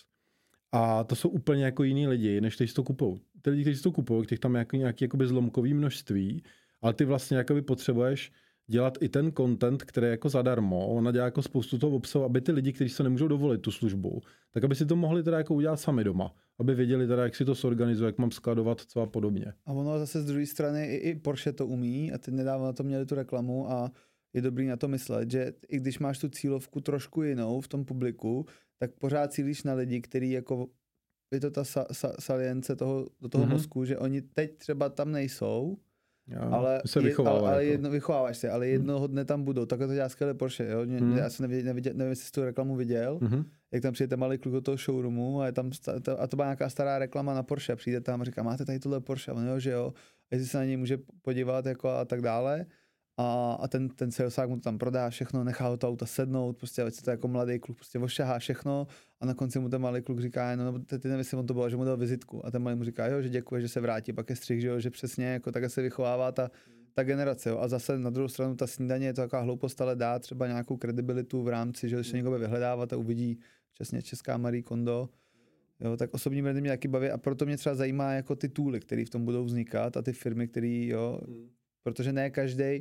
a to jsou úplně jako jiný lidi, než kteří si to kupují. Ty lidi, kteří si to kupují, těch tam je jako nějaký jakoby zlomkový množství, ale ty vlastně jakoby potřebuješ dělat i ten content, který je jako zadarmo. Ona dělá jako spoustu toho obsahu, aby ty lidi, kteří se nemůžou dovolit tu službu, tak aby si to mohli teda jako udělat sami doma. Aby věděli teda, jak si to zorganizuje, jak mám skladovat, co a podobně. A ono zase z druhé strany i, i Porsche to umí a teď nedávno na to měli tu reklamu a je dobrý na to myslet, že i když máš tu cílovku trošku jinou v tom publiku, tak pořád cílíš na lidi, který jako je to ta sa, sa, salience toho, do toho mm-hmm. mozku, že oni teď třeba tam nejsou, jo, ale, se je, ale, ale jako. jedno, vychováváš se, ale jednoho dne tam budou. Takhle to dělá skvěle Porsche. Jo? Hmm. Já jsem neviděl, neviděl, nevím, jestli jsi tu reklamu viděl, hmm. jak tam přijde malý kluk do toho showroomu a, je tam, a to byla nějaká stará reklama na Porsche. Přijde tam a říká, máte tady tohle Porsche? A on jo, že jo. A jestli se na něj může podívat jako a tak dále. a, a ten, ten salesák mu to tam prodá všechno, nechá ho to auta sednout, prostě ať se to jako mladý kluk prostě ošahá všechno a na konci mu ten malý kluk říká, no, no ty, ty nevím, jestli on to bylo, že mu dal vizitku a ten malý mu říká, jo, že děkuje, že se vrátí, pak je střih, že jo, že přesně jako tak se vychovává ta, ta generace, jo. A zase na druhou stranu ta snídaně je to taková hloupost, ale dá třeba nějakou kredibilitu v rámci, že když se někdo bude vyhledávat a uvidí přesně česká Marie Kondo, jo, tak osobní brandy mě taky baví a proto mě třeba zajímá jako ty tooly, které v tom budou vznikat a ty firmy, které, jo, hmm. protože ne každý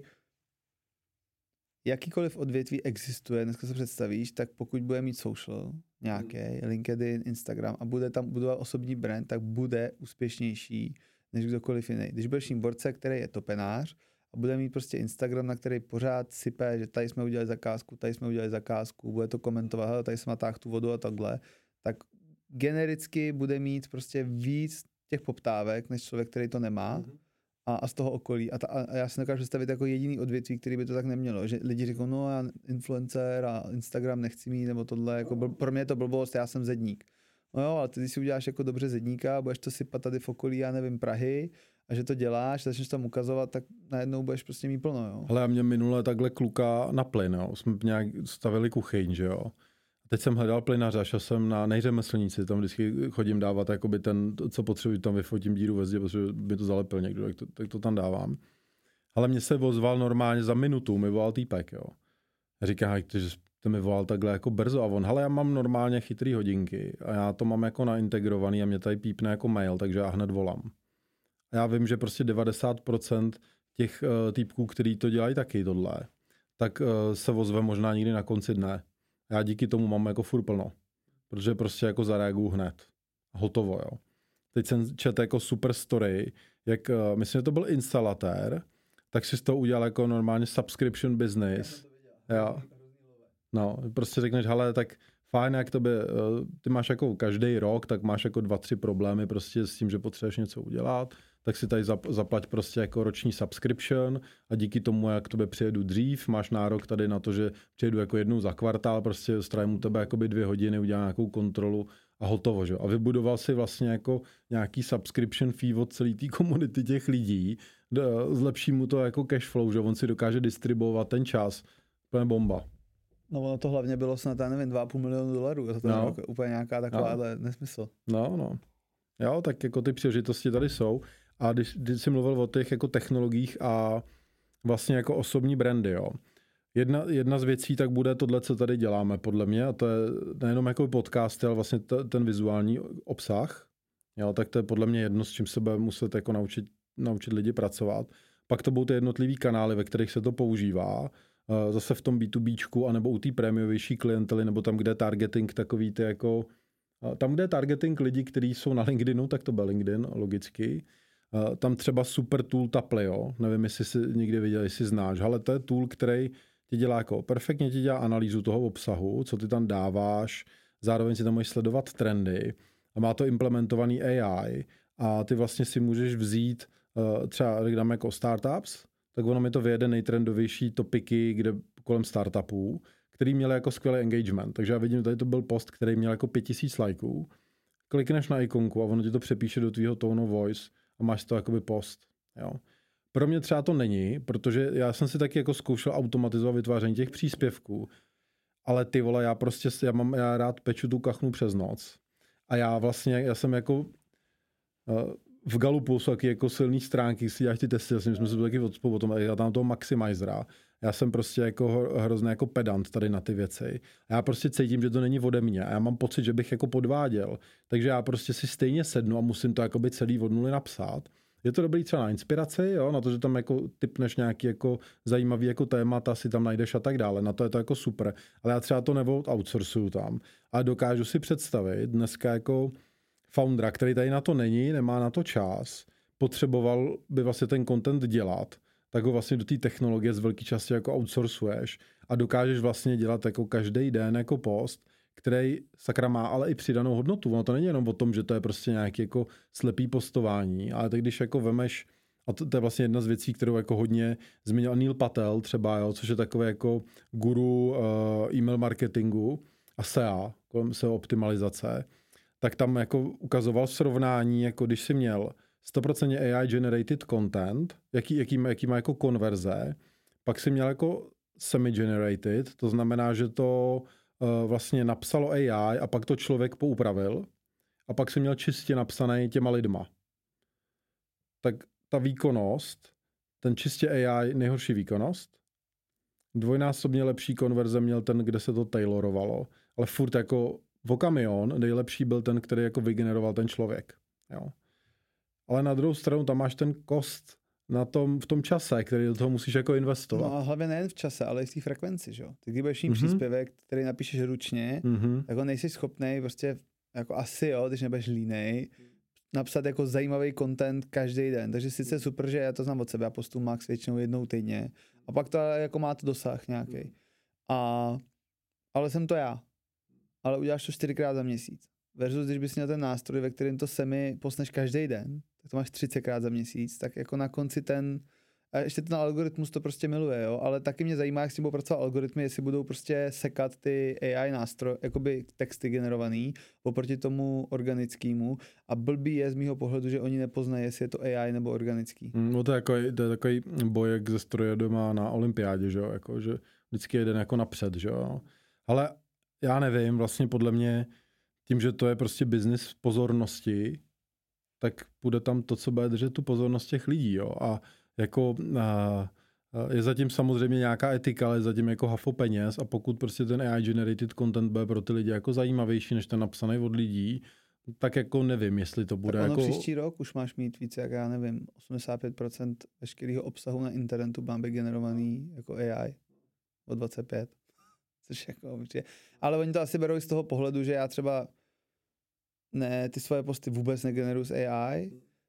jakýkoliv odvětví existuje, dneska se představíš, tak pokud bude mít social nějaký, hmm. LinkedIn, Instagram a bude tam budovat osobní brand, tak bude úspěšnější než kdokoliv jiný. Když budeš mít borce, který je topenář a bude mít prostě Instagram, na který pořád sype, že tady jsme udělali zakázku, tady jsme udělali zakázku, bude to komentovat, hele, tady jsem natáhl tu vodu a takhle, tak genericky bude mít prostě víc těch poptávek, než člověk, který to nemá. Hmm. A, a z toho okolí. A, ta, a já si nedokážu představit jako jediný odvětví, který by to tak nemělo. Že lidi říkají, no já influencer a Instagram nechci mít, nebo tohle, jako bl- pro mě je to blbost, já jsem zedník. No jo, ale ty, když si uděláš jako dobře zedníka, budeš to sypat tady v okolí, já nevím, Prahy, a že to děláš, začneš tam ukazovat, tak najednou budeš prostě mít plno, jo. Hele, a mě minule takhle kluka na plyn, jo. Jsme nějak stavili kuchyň, že jo. Teď jsem hledal plynaře a šel jsem na nejřemeslníci, tam vždycky chodím dávat jakoby ten, co potřebuji, tam vyfotím díru ve zdi, protože by to zalepil někdo, tak to, tak to tam dávám. Ale mě se ozval normálně za minutu, mi volal týpek, jo. A říká, že to mi volal takhle jako brzo a on, hele, já mám normálně chytrý hodinky a já to mám jako naintegrovaný a mě tady pípne jako mail, takže já hned volám. A já vím, že prostě devadesát procent těch uh, týpků, který to dělají taky tohle, tak uh, se ozve možná někdy na konci dne. Já díky tomu mám jako furt plno, protože prostě jako zareaguju hned. Hotovo, jo. Teď jsem četl jako super story, jak, uh, myslím, že to byl instalatér, tak si z toho udělal jako normálně subscription business. Jo. No, prostě řekneš, hele, tak fajn, jak to by, uh, ty máš jako každý rok, tak máš jako dva, tři problémy prostě s tím, že potřebuješ něco udělat, tak si tady zap- zaplať prostě jako roční subscription a díky tomu, jak tobě přijedu dřív, máš nárok tady na to, že přijedu jako jednou za kvartál, prostě strávím u tebe jakoby dvě hodiny, udělám nějakou kontrolu a hotovo, že? A vybudoval si vlastně jako nějaký subscription fee od celé té komunity těch lidí, zlepší mu to jako cash flow, že on si dokáže distribuovat ten čas, úplně bomba. No ono to hlavně bylo snad, já nevím, dva a půl milionu dolarů, to je no. úplně nějaká taková no. nesmysl. No, no. Jo, tak jako ty příležitosti tady jsou. A když, když jsi mluvil o těch jako technologiích a vlastně jako osobní brandy, jo. Jedna, jedna z věcí tak bude tohle, co tady děláme, podle mě, a to je nejenom jako podcast, ale vlastně t, ten vizuální obsah, jo, tak to je podle mě jedno, s čím se bude muset jako naučit, naučit lidi pracovat. Pak to budou ty jednotlivý kanály, ve kterých se to používá, zase v tom bé dvě béčku, anebo u té prémiovější klientely, nebo tam, kde je targeting takový ty jako, tam, kde je targeting lidí, kteří jsou na LinkedInu, tak to byl LinkedIn, logicky. Tam třeba super tool Taplio, nevím, jestli jsi někdy viděl, jestli znáš, ale to je tool, který ti dělá jako perfektně ti dělá analýzu toho obsahu, co ty tam dáváš, zároveň si tam můžeš sledovat trendy a má to implementovaný A I a ty vlastně si můžeš vzít třeba, když dáme jako startups, tak ono mi to vyjede nejtrendovější topiky, kde kolem startupů, který měl jako skvělý engagement. Takže já vidím, tady to byl post, který měl jako pět tisíc lajků. Klikneš na ikonku a ono ti to přepíše do tvýho tone of voice a máš to jakoby post. Jo. Pro mě třeba to není, protože já jsem si taky jako zkoušel automatizovat vytváření těch příspěvků, ale ty vole, já prostě, já mám, já rád peču tu kachnu přes noc a já vlastně, já jsem jako uh, v Galupu jsou taky jako silný stránky, si děláš ty testy, vlastně jsme se taky odspo potom, já tam toho maximizera. Já jsem prostě jako hrozně jako pedant tady na ty věci. A já prostě cítím, že to není ode mě. A já mám pocit, že bych jako podváděl. Takže já prostě si stejně sednu a musím to jakoby celý od nuly napsat. Je to dobrý třeba na inspiraci, jo, na to, že tam jako typneš nějaký jako zajímavý jako témata, si tam najdeš a tak dále. Na to je to jako super. Ale já třeba to nebo outsourcuju tam. A dokážu si představit dneska jako foundera, který tady na to není, nemá na to čas, potřeboval by vlastně ten content dělat, tak ho vlastně do té technologie z velké části jako outsourcuješ a dokážeš vlastně dělat jako každý den jako post, který sakra má ale i přidanou hodnotu. Ono to není jenom o tom, že to je prostě nějaký jako slepý postování, ale tak když jako vemeš, a to, to je vlastně jedna z věcí, kterou jako hodně zmínil Neil Patel třeba, jo, což je takový jako guru uh, e-mail marketingu a S E A, kolem S E O optimalizace, tak tam jako ukazoval srovnání, jako když si měl sto procent A I generated content, jaký, jaký, má, jaký má jako konverze, pak si měl jako semi-generated, to znamená, že to uh, vlastně napsalo A I a pak to člověk poupravil a pak si měl čistě napsaný těma lidma. Tak ta výkonnost, ten čistě A I nejhorší výkonnost, dvojnásobně lepší konverze měl ten, kde se to tailorovalo, ale furt jako vokamion nejlepší byl ten, který jako vygeneroval ten člověk. Jo. Ale na druhou stranu tam máš ten kost na tom, v tom čase, který do toho musíš jako investovat. No a hlavně nejen v čase, ale i v té frekvenci, že jo. Ty když budeš mít mm-hmm. příspěvek, který napíšeš ručně, mm-hmm. tak ho nejsi schopnej prostě, jako asi jo, když nebudeš línej, napsat jako zajímavý content každý den. Takže sice super, že já to znám od sebe, já postu max většinou jednou týdně. A pak to jako má to dosah nějaký. A ale jsem to já. Ale uděláš to čtyřikrát za měsíc. Versus, když bys měl ten nástroj, ve kterém to semi posneš každý den, tak to máš třicetkrát za měsíc, tak jako na konci ten, a ještě ten algoritmus to prostě miluje, jo, ale taky mě zajímá, jak s tím budou pracovat algoritmy, jestli budou prostě sekat ty A I nástroje, jakoby texty generovaný, oproti tomu organickému, a blbý je z mýho pohledu, že oni nepoznají, jestli je to A I nebo organický. No to je, jako, to je takový bojek ze stroje doma na olympiádě, že jo, jako, že vždycky jeden jako napřed, že jo. Ale já nevím, vlastně podle mě tím, že to je prostě biznis pozornosti, tak bude tam to, co bude držet tu pozornost těch lidí, jo. A jako a, je zatím samozřejmě nějaká etika, ale je zatím jako hafo peněz, a pokud prostě ten A I generated content bude pro ty lidi jako zajímavější, než ten napsaný od lidí, tak jako nevím, jestli to bude tak ono jako... příští rok už máš mít více, jak já nevím, osmdesát pět procent veškerého obsahu na internetu má být generovaný jako A I o dvacet pět. Což jako určitě. Ale oni to asi berou z toho pohledu, že já třeba ne, ty svoje posty vůbec negeneruju z A I,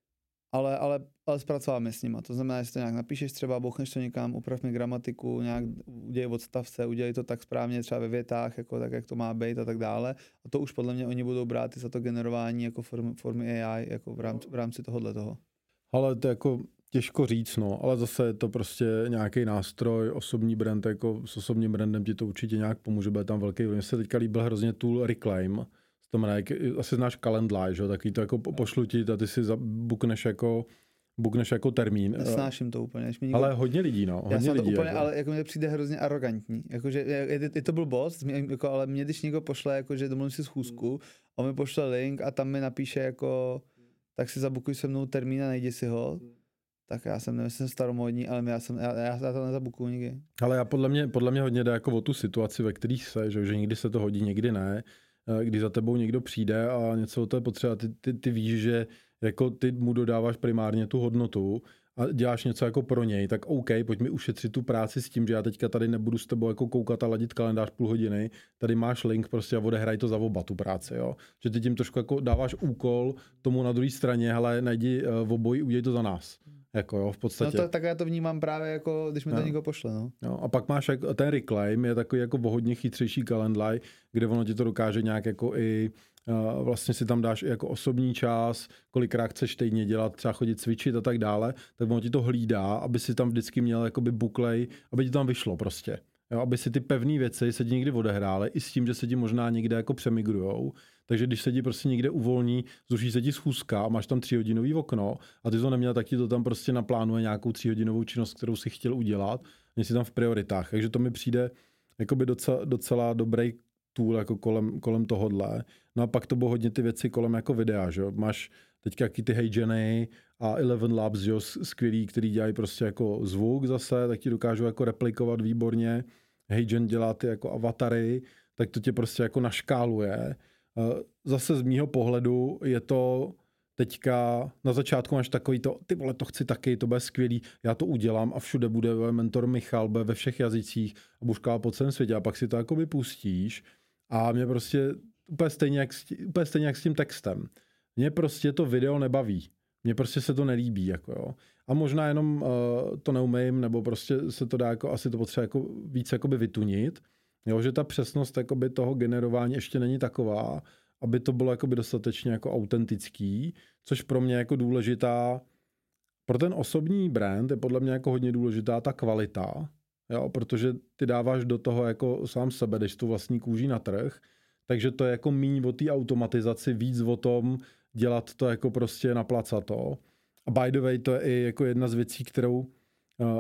ale, ale, ale zpracováme s nima. To znamená, že to nějak napíšeš třeba, bouchneš to někam, uprav mi gramatiku, nějak udělej odstavce, udělej to tak správně třeba ve větách, jako tak, jak to má být a tak dále. A to už podle mě oni budou brát i za to generování jako formy, formy A I jako v rámci, v rámci tohohle toho. Ale to jako těžko říct, no, ale zase je to prostě nějaký nástroj, osobní brand, jako s osobním brandem ti to určitě nějak pomůže, bude tam velký. Mně se teďka líbil hrozně tool Reclaim, to znamená, asi znáš Calendly, že? Taky to jako pošlu ti a ty si bukneš jako, bukneš jako termín. Nesnáším to úplně. Někdo... Ale hodně lidí, no. Hodně Já jsem lidí, to úplně, jako. Ale jako mi přijde hrozně arrogantní. Jakože je, je, je to byl boss, jako, ale mě když někdo pošle, jakože domluvím si schůzku, on mi pošle link a tam mi napíše jako, tak si zabukuj se mnou termín a najdi si ho. Tak já jsem, nevím, jsem staromódní, ale já, jsem, já, já to nezabukuju nikdy. Ale já podle mě, podle mě hodně jde jako o tu situaci, ve které se, že, že někdy se to hodí, někdy ne. Když za tebou někdo přijde a něco o to je potřeba, ty, ty, ty víš, že jako ty mu dodáváš primárně tu hodnotu a děláš něco jako pro něj, tak OK, pojď mi ušetřit tu práci s tím, že já teďka tady nebudu s tebou jako koukat a ladit kalendář půl hodiny, tady máš link prostě a odehraj to za oba tu práci, jo. Že ty tím trošku jako dáváš úkol tomu na druhé straně, hele, najdi v obojí, udělej to za nás. Jako jo, v podstatě. No to, tak já to vnímám právě jako, když mi to no. někdo pošle, no. Jo, a pak máš jako, ten Reclaim je takový jako hodně chytřejší Calendly, kde ono ti to dokáže nějak jako i uh, vlastně si tam dáš i jako osobní čas, kolikrát chceš týdně dělat, třeba chodit cvičit a tak dále, tak ono ti to hlídá, aby si tam vždycky měl jakoby buklej, aby ti tam vyšlo prostě. Jo, aby si ty pevné věci se ti někdy odehrály, i s tím, že se ti možná někde jako přemigrujou. Takže když se ti prostě někde uvolní, zruší se ti schůzka a máš tam tříhodinový okno a ty to neměl, tak ti to tam prostě naplánuje nějakou tříhodinovou činnost, kterou si chtěl udělat, jsi tam v prioritách. Takže to mi přijde jakoby docela, docela dobrý tool jako kolem, kolem tohodle. No a pak to bylo hodně ty věci kolem jako videa, že jo. Máš teďka jaký ty Hey Jenny a Eleven Labs, že jo, skvělý, který dělají prostě jako zvuk zase, tak ti dokážou jako replikovat výborně. Hey Jen dělá ty jako avatary, tak to tě prostě jako naškáluje. Zase z mýho pohledu je to teďka, na začátku máš takový to, ty vole, to chci taky, to bude skvělý, já to udělám a všude bude mentor Michal, bude ve všech jazycích a budu škálat po celém světě a pak si to jako vypustíš a mě prostě úplně stejně jak, úplně stejně jak s tím textem. Mě prostě to video nebaví. Mně prostě se to nelíbí, jako jo. A možná jenom uh, to neumím, nebo prostě se to dá jako, asi to potřeba jako víc jakoby vytunit, jo, že ta přesnost jakoby toho generování ještě není taková, aby to bylo jakoby dostatečně jako autentický, což pro mě jako důležitá, pro ten osobní brand je podle mě jako hodně důležitá ta kvalita, jo, protože ty dáváš do toho jako sám sebe, jdeš tu vlastní kůží na trh, takže to je jako míň o té automatizaci, víc o tom dělat to jako prostě naplacato. A by the way, to je i jako jedna z věcí, kterou uh,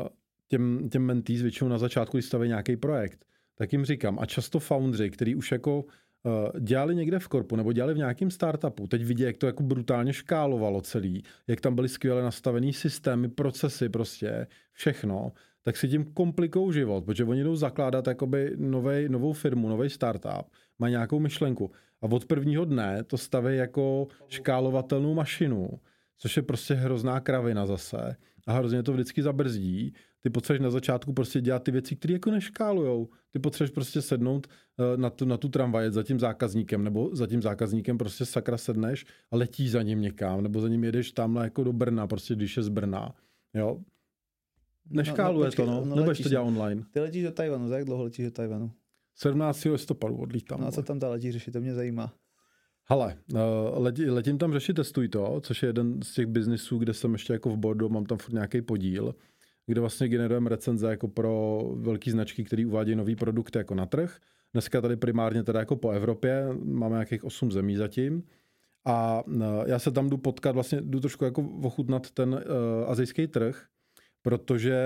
těm, těm mentees většinou na začátku, když staví nějaký projekt, tak jim říkám, a často foundři, který už jako uh, dělali někde v korpu nebo dělali v nějakém startupu, teď vidí, jak to jako brutálně škálovalo celý, jak tam byly skvěle nastavený systémy, procesy prostě, všechno, tak si tím komplikujou život, protože oni jdou zakládat jakoby novej, novou firmu, nový startup, mají nějakou myšlenku a od prvního dne to staví jako škálovatelnou mašinu, což je prostě hrozná kravina zase a hrozně to vždycky zabrzdí. Ty potřebuješ na začátku prostě dělat ty věci, které jako neškálujou. Ty potřebuješ prostě sednout na tu, na tu tramvaj za tím zákazníkem, nebo za tím zákazníkem prostě sakra sedneš a letíš za ním někam, nebo za ním jedeš tamhle jako do Brna, prostě když je z Brna. Jo? Neškáluje no, no, počkej, to, no. no Nebudeš to dělat online. Ty letíš do Tajvanu, za jak dlouho letíš do Tajvanu? sedmnáctého listopadu odlítám. No a co tam ta letí řešit, to mě zajímá. Hele, letí, letím tam řešit Testuj to, což je jeden z těch biznisů, kde jsem ještě jako v boardu, mám tam furt nějaký podíl, kde vlastně generujeme recenze jako pro velké značky, které uvádějí nový produkty jako na trh. Dneska tady primárně teda jako po Evropě, máme nějakých osm zemí zatím. A já se tam jdu potkat, vlastně jdu trošku jako ochutnat ten uh, asijský trh, protože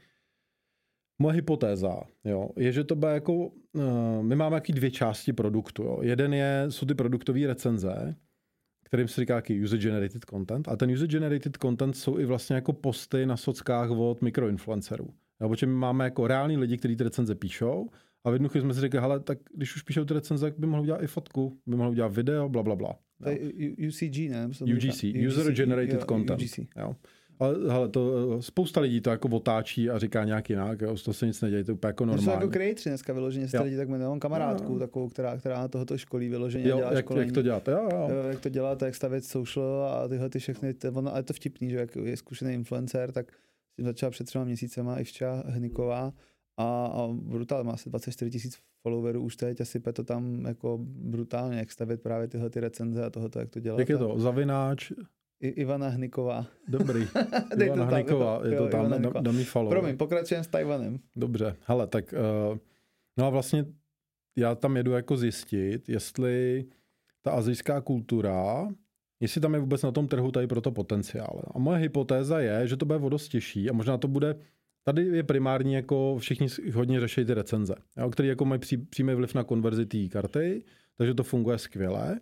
moje hypotéza jo, je, že to bude jako, uh, my máme jaký dvě části produktu. Jo. Jeden je, jsou ty produktové recenze, kterým se říká jaký user-generated content. A ten user-generated content jsou i vlastně jako posty na sockách od mikroinfluencerů. Jo, protože my máme jako reální lidi, kteří ty recenze píšou a v jednu chvíli jsme si řekli, hele, tak když už píšou ty recenze, tak by mohli udělat i fotku, by mohli udělat video, bla, bla, bla. To je U C G, ne? U G C, user-generated content. U G C. Jo. Ale hele, to, spousta lidí to jako otáčí a říká nějak jinak, jo, z toho se nic neděje, to je úplně jako normální. To jsou jako creatoři dneska vyloženě, jste lidi, tak mám kamarádku, jo. takovou, která, která na tohoto školí vyloženě jo, dělá jak, školení. jak to dělat, jo, jo. Jak to dělat, jak stavět social a tyhle ty všechny, ono, ale je to vtipný, že jak je zkušený influencer, tak jsem začal před třema měsícema Ivča Hniková a, a brutál, má asi dvacet čtyři tisíc followerů už teď a sype to tam jako brutálně, jak stavět právě tyhle ty recenze a tohoto, jak to dělat. Jak je to? Zavináč? I, Ivana Hniková. Dobrý. Ivana Hniková, je to tam, dám jí follow. Promiň, pokračujeme s Tajvanem. Dobře, hele, tak uh, no a vlastně já tam jedu jako zjistit, jestli ta asijská kultura, jestli tam je vůbec na tom trhu tady pro to potenciál. A moje hypotéza je, že to bude o dost těžší a možná to bude, tady je primární jako všichni hodně řeší ty recenze, jo, který jako mají pří, přímý vliv na konverzi té karty, takže to funguje skvěle.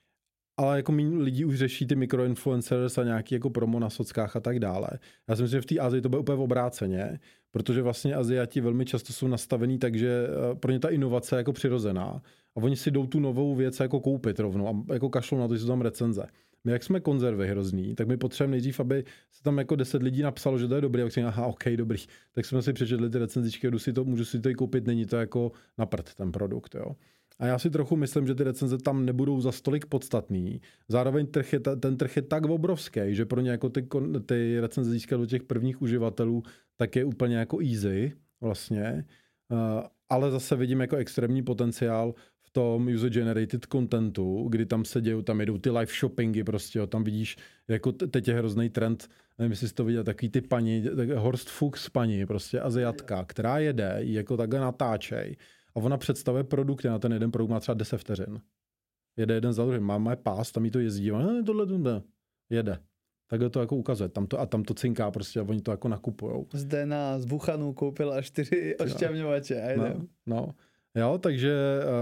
Ale jako méně lidí už řeší ty mikroinfluencers a nějaký jako promo na sockách a tak dále. Já si myslím, že v té Asii to bude úplně obráceně, protože vlastně Aziati velmi často jsou nastavení tak, že pro ně ta inovace je jako přirozená a oni si jdou tu novou věc jako koupit rovnou a jako kašlou na to, že jsou tam recenze. My jak jsme konzervy hrozný, tak my potřebujeme nejdřív, aby se tam jako deset lidí napsalo, že to je dobrý, a si aha, ok, dobrý. Tak jsme si přečetli ty recenzičky, jdu si to, můžu si to i koupit, není to jako na prd ten produkt, jo. A já si trochu myslím, že ty recenze tam nebudou za stolik podstatný. Zároveň trh je, ten trh je tak obrovský, že pro ně jako ty, ty recenze získat do těch prvních uživatelů, tak je úplně jako easy vlastně. Uh, ale zase vidím jako extrémní potenciál v tom user-generated contentu, kdy tam se dějou, tam jedou ty live shoppingy prostě, jo, tam vidíš, jako teď je hrozný trend, nevím, jestli jsi to viděl, takový ty paní, tak Horst Fuchs paní, prostě Aziatka, která jede, jako takhle natáčej. A ona představuje produkty, na ten jeden produkt má třeba deset vteřin. Jede jeden za druhým, má, má pás, tam jí to jezdí, a tohle jde, jede. Takhle to jako ukazuje, tam to, a tam to cinká prostě a oni to jako nakupujou. Zde na Zbuchanu koupil až čtyři ošťavňovače a jdem. No, no, jo, takže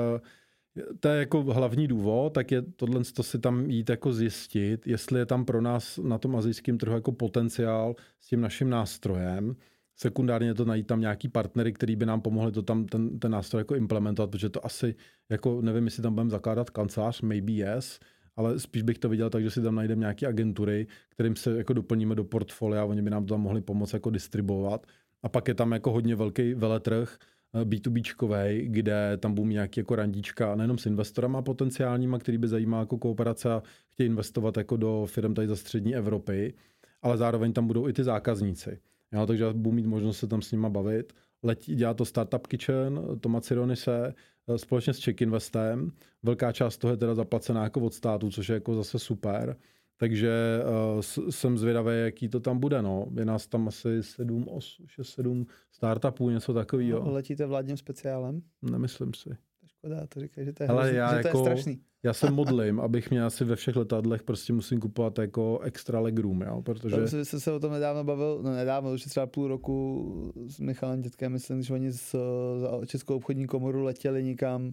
uh, to je jako hlavní důvod, tak je tohle to si tam jít jako zjistit, jestli je tam pro nás na tom asijském trhu jako potenciál s tím naším nástrojem. Sekundárně to najít tam nějaký partnery, který by nám pomohli to tam ten, ten nástroj jako implementovat, protože to asi, jako nevím, jestli tam budeme zakládat kancelář, maybe yes, ale spíš bych to viděl tak, že si tam najdeme nějaké agentury, kterým se jako doplníme do portfolia, oni by nám to tam mohli pomoct jako distribuovat. A pak je tam jako hodně velký veletrh, bé dvě béčkovej, kde tam budou nějaký jako randíčka, nejenom s investorama potenciálníma, který by zajímal jako kooperace a chtějí investovat jako do firm tady za střední Evropy, ale zároveň tam budou i ty zákazníci. Jo, takže já budu mít možnost se tam s nima bavit. Letí, dělá to Startup Kitchen, Toma Cironise, společně s Czech Investem. Velká část toho je teda zaplacená jako od státu, což je jako zase super. Takže uh, jsem zvědavý, jaký to tam bude. No. Je nás tam asi sedm, osm, šest, sedm startupů, něco takového. No, letíte vládním speciálem? Nemyslím si. škoda, to říkají, že to je, hele, hrozný, já že jako, to je strašný. Já se modlím, abych měl asi ve všech letadlech prostě musím kupovat jako extra legroom, jo, protože... To jsem se o tom nedávno bavil, no nedávno, už je třeba půl roku s Michalem dětkem, myslím, že oni z, za Českou obchodní komoru letěli někam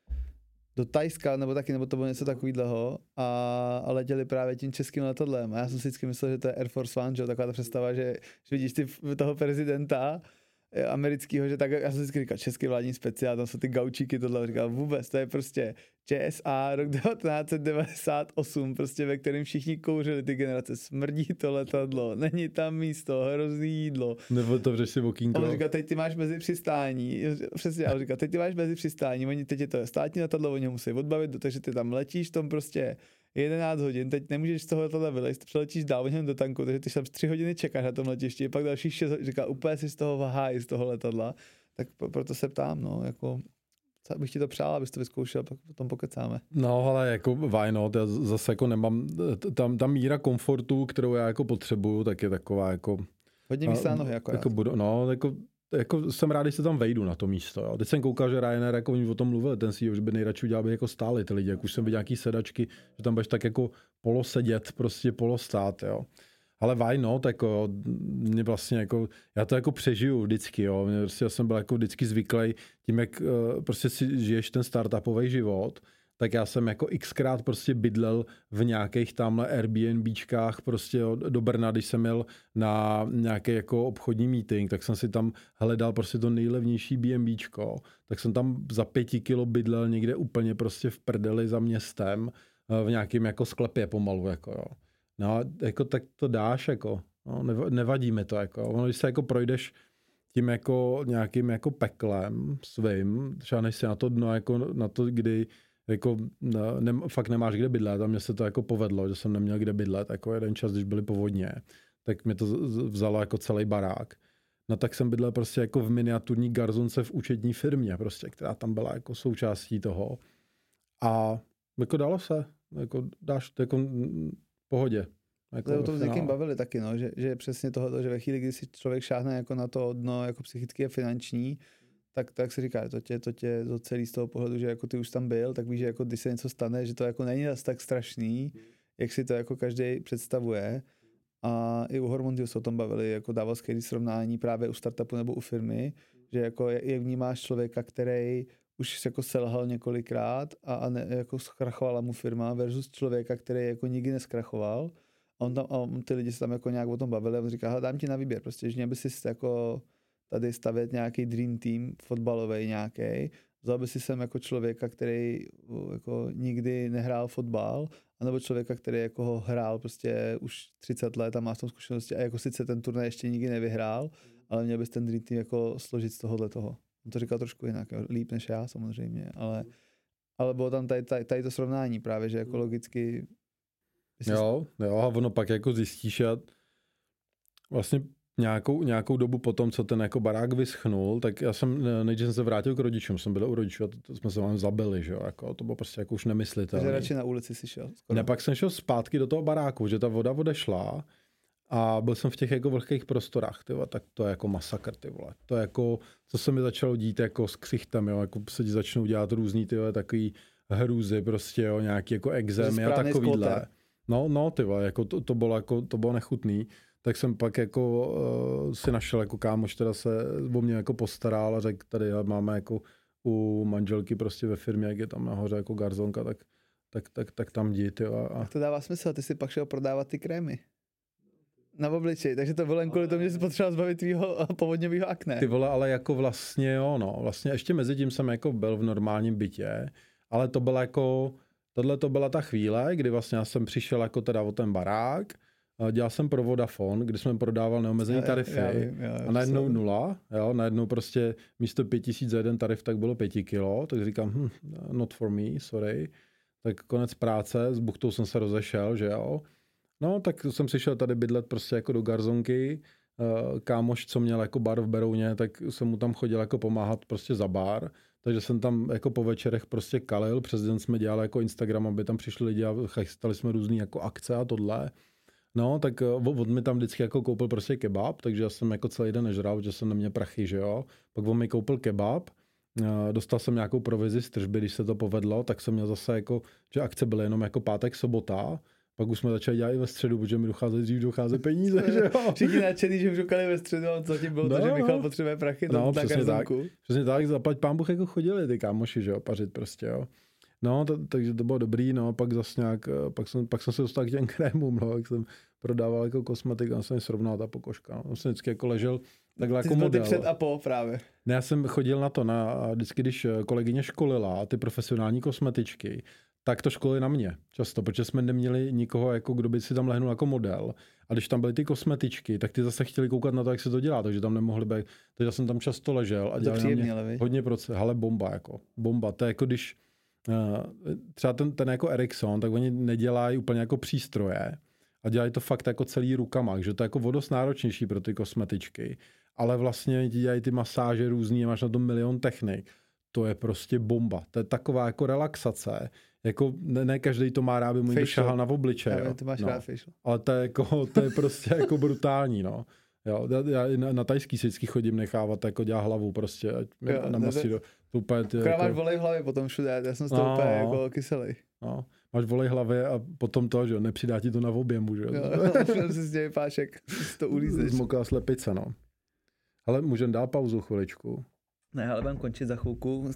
do Tajska, nebo taky, nebo to bylo něco takového a, a letěli právě tím českým letadlem. A já jsem si vždycky myslel, že to je Air Force One, že? Taková ta představa, že, že vidíš ty, toho prezidenta amerického, že tak, já jsem vždycky říkal, český vládní speciál, tam jsou ty gaučíky, tohle, říkal vůbec, to je prostě Č S A rok devatenáct set devadesát osm, prostě ve kterém všichni kouřili ty generace, smrdí to letadlo, není tam místo, hrozný jídlo. Nebo to vřeš si okýnko. On říká, teď ty máš mezi přistání, přesně, ale říká, teď ty máš mezi přistání, oni teď je to státní letadlo, oni ho musí odbavit, takže ty tam letíš, tom prostě jedenáct hodin, teď nemůžeš z toho letadla vylezt, přeletíš dál, oni do tanku, takže ty tam tři hodiny čekáš na tom letišti, pak dalších šest, říká, úplně si z toho váhají z toho letadla, tak proto se ptám, no, jako, bych ti to přál, abys to vyzkoušel, pak potom pokecáme. No, ale jako why not, já zase jako nemám, tam, ta míra komfortu, kterou já jako potřebuju, tak je taková jako... Hodně místa na nohy, jako, jako budu, no, jako, jako jsem rád, když se tam vejdu na to místo. Jo. Teď jsem koukal, že Ryanair, jako oni o tom mluvili, ten si že by nejradši udělal, by jako stáli ty lidi, jak už jsem viděl nějaký sedačky, že tam budeš tak jako polosedět, prostě polostát, jo. Ale why not, jako mě vlastně jako, já to jako přežiju vždycky, jo. Mě, prostě já jsem byl jako vždycky zvyklý tím, jak uh, prostě si žiješ ten startupový život, tak já jsem jako xkrát prostě bydlel v nějakých tamhle Airbnbčkách prostě do Brna, když jsem jel na nějaký jako obchodní meeting, tak jsem si tam hledal prostě to nejlevnější BnBčko, tak jsem tam za pěti kilo bydlel někde úplně prostě v prdeli za městem, v nějakém jako sklepě pomalu, jako jo. No, jako tak to dáš, jako, no, nevadí mi to, jako, ono, když se jako projdeš tím jako nějakým jako peklem svým, třeba než si na to dno, jako na to, kdy jako ne, fakt nemáš kde bydlet a mně se to jako povedlo, že jsem neměl kde bydlet, jako jeden čas, když byly povodně, tak mě to vzalo jako celý barák. No tak jsem bydlel prostě jako v miniaturní garzonce v účetní firmě, prostě, která tam byla jako součástí toho. A jako dalo se, jako dáš to jako pohodě. Jako to o tom s někým bavili taky, no, že, že přesně tohle, že ve chvíli, kdy si člověk šáhne jako na to dno, jako psychicky a finanční, tak, tak si říká, to tě, to tě docelí z toho pohledu, že jako ty už tam byl, tak víš, že jako když se něco stane, že to jako není zase tak strašný, jak si to jako každý představuje. A i u Hormondiu se o tom bavili, jako dával skvělý srovnání právě u startupu nebo u firmy, že jako jak vnímáš člověka, který už jako selhal několikrát a, a ne, jako zkrachovala mu firma versus člověka, který jako nikdy neskrachoval. A on tam, a on, ty lidi se tam jako nějak o tom bavili a on říká, dám ti na výběr, prostě, že měl by si jako tady stavět nějaký dream team fotbalový nějaký, vzal by si sem jako člověka, který jako nikdy nehrál fotbal, anebo člověka, který jako ho hrál prostě už třicet let a má v tom zkušenosti a jako sice ten turnaj ještě nikdy nevyhrál, ale měl bys ten dream team jako složit z tohohle toho. On to říkal trošku jinak, líp než já samozřejmě, ale, ale bylo tam tady, tady, tady to srovnání právě, že jako logicky... Jo, jo, a ono pak jako zjistíš a vlastně nějakou, nějakou dobu potom, co ten jako barák vyschnul, tak já jsem, než jsem se vrátil k rodičům, jsem byl u rodičů a to, to jsme se vám zabili, že jo, jako, to bylo prostě jako už nemyslitelné. Takže radši na ulici si šel? Skoro. Ne, pak jsem šel zpátky do toho baráku, že ta voda odešla a byl jsem v těch jako vlhkých prostorách, tyvo, tak to je jako masakr, ty vole. To je jako, co se mi začalo dít jako s ksichtem, jo, jako se ti začnou dělat různý tyhle takový hrůzy, prostě jo, nějaký jako exémy a takovýhle. No, no, ty vole, jako to, to bylo jako, to bylo nechutný. Tak jsem pak jako uh, si našel jako kámoš, teda se o mě jako postaral a řekl, tady máme jako u manželky prostě ve firmě, jak je tam nahoře jako garzonka, tak, tak, tak, tak tam jdi, jo. A... Tak to dává smysl, ty si pak šel prodávat ty krémy. Na obličej, takže to bylo jen kvůli tomu, že jsi potřeboval zbavit tvýho povodňovýho akné. Ty vole, ale jako vlastně jo, no, vlastně ještě mezi tím jsem jako byl v normálním bytě, ale to byla jako, tohle to byla ta chvíle, kdy vlastně já jsem přišel jako teda o ten barák, dělal jsem pro Vodafone, kdy jsme prodával neomezený tarify já, já vím, já, a najednou nula, jo, najednou prostě místo pět tisíc za jeden tarif, tak bylo pět kilo, tak říkám, hm, not for me, sorry, tak konec práce, s buchtou jsem se rozešel, že jo. No, tak jsem si šel tady bydlet prostě jako do garzonky, kámoš, co měl jako bar v Berouně, tak jsem mu tam chodil jako pomáhat prostě za bar, takže jsem tam jako po večerech prostě kalil, přes den jsme dělali jako Instagram, aby tam přišli lidi a chystali jsme různý jako akce a tohle. No, tak on mi tam vždycky jako koupil prostě kebab, takže já jsem jako celý den nežral, že jsem neměl prachy, že jo. Pak on mi koupil kebab, dostal jsem nějakou provizi z tržby, když se to povedlo, tak jsem měl zase jako, že akce byly jenom jako pátek, sobota, pak už jsme začali dělat i ve středu, protože mi dochází dřív dochází peníze, že jo. Všichni nadšený, že už dokali ve středu, a zatím bylo no, to, že Michal potřebuje prachy no, na garzonku. Tak, přesně tak, zaplať pán Bůh jako chodili ty kámoši, že jo, pařit prostě, jo. No, to, takže to bylo dobrý, no, pak zase nějak, pak jsem, pak jsem se dostal k těm krémům, no, jak jsem prodával jako kosmetik, a jsem srovnal ta pokožka, no, jsem vždycky jako ležel takhle ty jako model. Ty před a po právě. Ne, já jsem chodil na to, na, vždycky, když kolegyně školila ty profesionální kosmetičky, tak to školili na mě často, protože jsme neměli nikoho, jako kdo by si tam lehnul jako model. A když tam byly ty kosmetičky, tak ty zase chtěli koukat na to, jak se to dělá, takže tam nemohli být. Takže já jsem tam často ležel a dělali na mě levý. hodně procent. Ale bomba, jako bomba. To je jako když uh, třeba ten, ten jako Ericsson, tak oni nedělají úplně jako přístroje a dělají to fakt jako celý rukama, že to je jako vodost náročnější pro ty kosmetičky. Ale vlastně dělají ty masáže různý, máš na to milion technik. To je prostě bomba. To je taková jako relaxace. Jako ne, ne každý to má rád, aby mu někdo šahal na obličej. Ja, to máš no. rád facial. Ale to je, jako, to je prostě jako brutální, no. Jo, já na, na tajský si vždycky chodím nechávat, jako dělá hlavu prostě. Jo, na masí do, to úplně, ty, jako... máš volej hlavy potom všude, já jsem z toho no, úplně jako kyselý. No, máš volej hlavy a potom to, že nepřidá ti to na objemu, že jo. Jo, si z něj pášek, si to ulízeš. Zmoklá slepice, no. Ale můžeme dát pauzu chviličku. Ne, ale budeme končit za chvilku.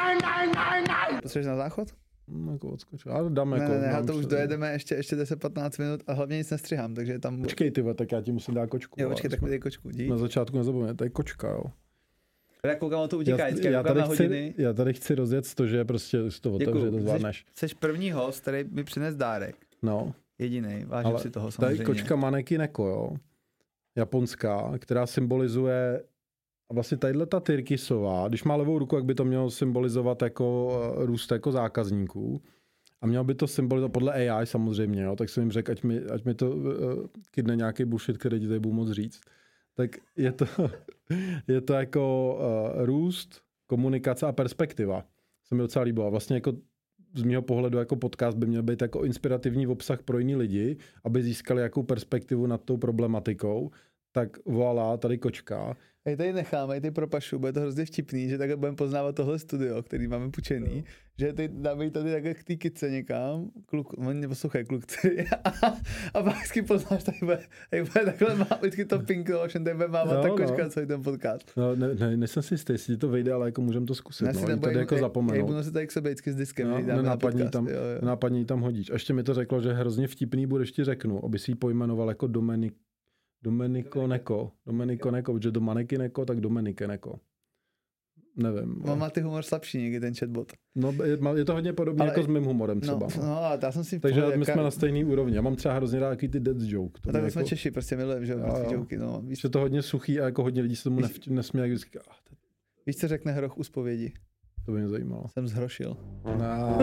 Potřebuješ na záchod? No, jako odskočil. Ale dáme ne, jako... Ne, ne, to už dojedeme ještě, ještě deset patnáct minut a hlavně nic nestřihám, takže tam... Počkej, ty, tak já ti musím dát kočku. Jo, počkej, tak mi dej kočku, dík. Na začátku nezapomeň, to je kočka, jo. Já koukám, o to utíká, já, já, tady na chci, hodiny. Já tady chci rozjet to, že prostě to otevře, to zvládneš. Jsi první host, který mi přines dárek. No. Jedinej, vážím ale si toho samozřejmě. Tady kočka Maneki Neko, jo. Japonská, která symbolizuje a vlastně tadyhle ta Tyrkisová, když má levou ruku, jak by to mělo symbolizovat jako růst jako zákazníků. A mělo by to symbolizovat podle A I samozřejmě, jo, tak jsem jim řekl, ať mi, ať mi to uh, kydne nějaký bullshit, který ti tady budu moc říct. Tak je to, je to jako uh, růst, komunikace a perspektiva. Se mi docela líbilo. Vlastně jako z mého pohledu jako podcast by měl být jako inspirativní obsah pro jiný lidi, aby získali jakou perspektivu nad tou problematikou. Tak voilà, tady kočka. Hej, tady necháme, ty propašu, bude to hrozně vtipný, že takhle budeme poznávat tohle studio, který máme půjčený, no. Že ty dáme tady takhle k té kytce někam, kluk, oni poslouchají klukci, a, a pak vždycky poznáš, tady bude, tady bude takhle má, vždycky to pinklo, všem tady bude mávat no, ta kočka, no. Celý ten podcast. No, ne, ne, nejsem si jistý, jestli to vyjde, ale jako můžeme to zkusit, no, tady tady jako zapomenout. Já budu se tady k sobě vždycky s diskem, no, dáme na podcast. Tam, jo, jo. Nápadní tam hodíš. A ještě mi to řeklo, že hrozně vtipný bude, ještě řeknu, aby si ji pojmenoval jako Dominik Domenico Neko. Domenico Neko, protože do Maneky Neko, tak Domenike Neko. Nevím. No, má ty humor slabší někdy ten chatbot. No, je, je to hodně podobné jako s mým humorem třeba. No, no ale já jsem si... Takže pohled, my jaká... jsme na stejný úrovni. Já mám třeba hrozně rád takový ty dead joke. To no, tak jako... jsme Češi, prostě milujeme, že jo, joky, no. Víš, je to hodně suchý a jako hodně lidí se tomu víš... nesmí, jak vždycky. Ah, to... Víš, co řekne hroch u zpovědi? To by mě zajímalo. Jsem zhrošil. No.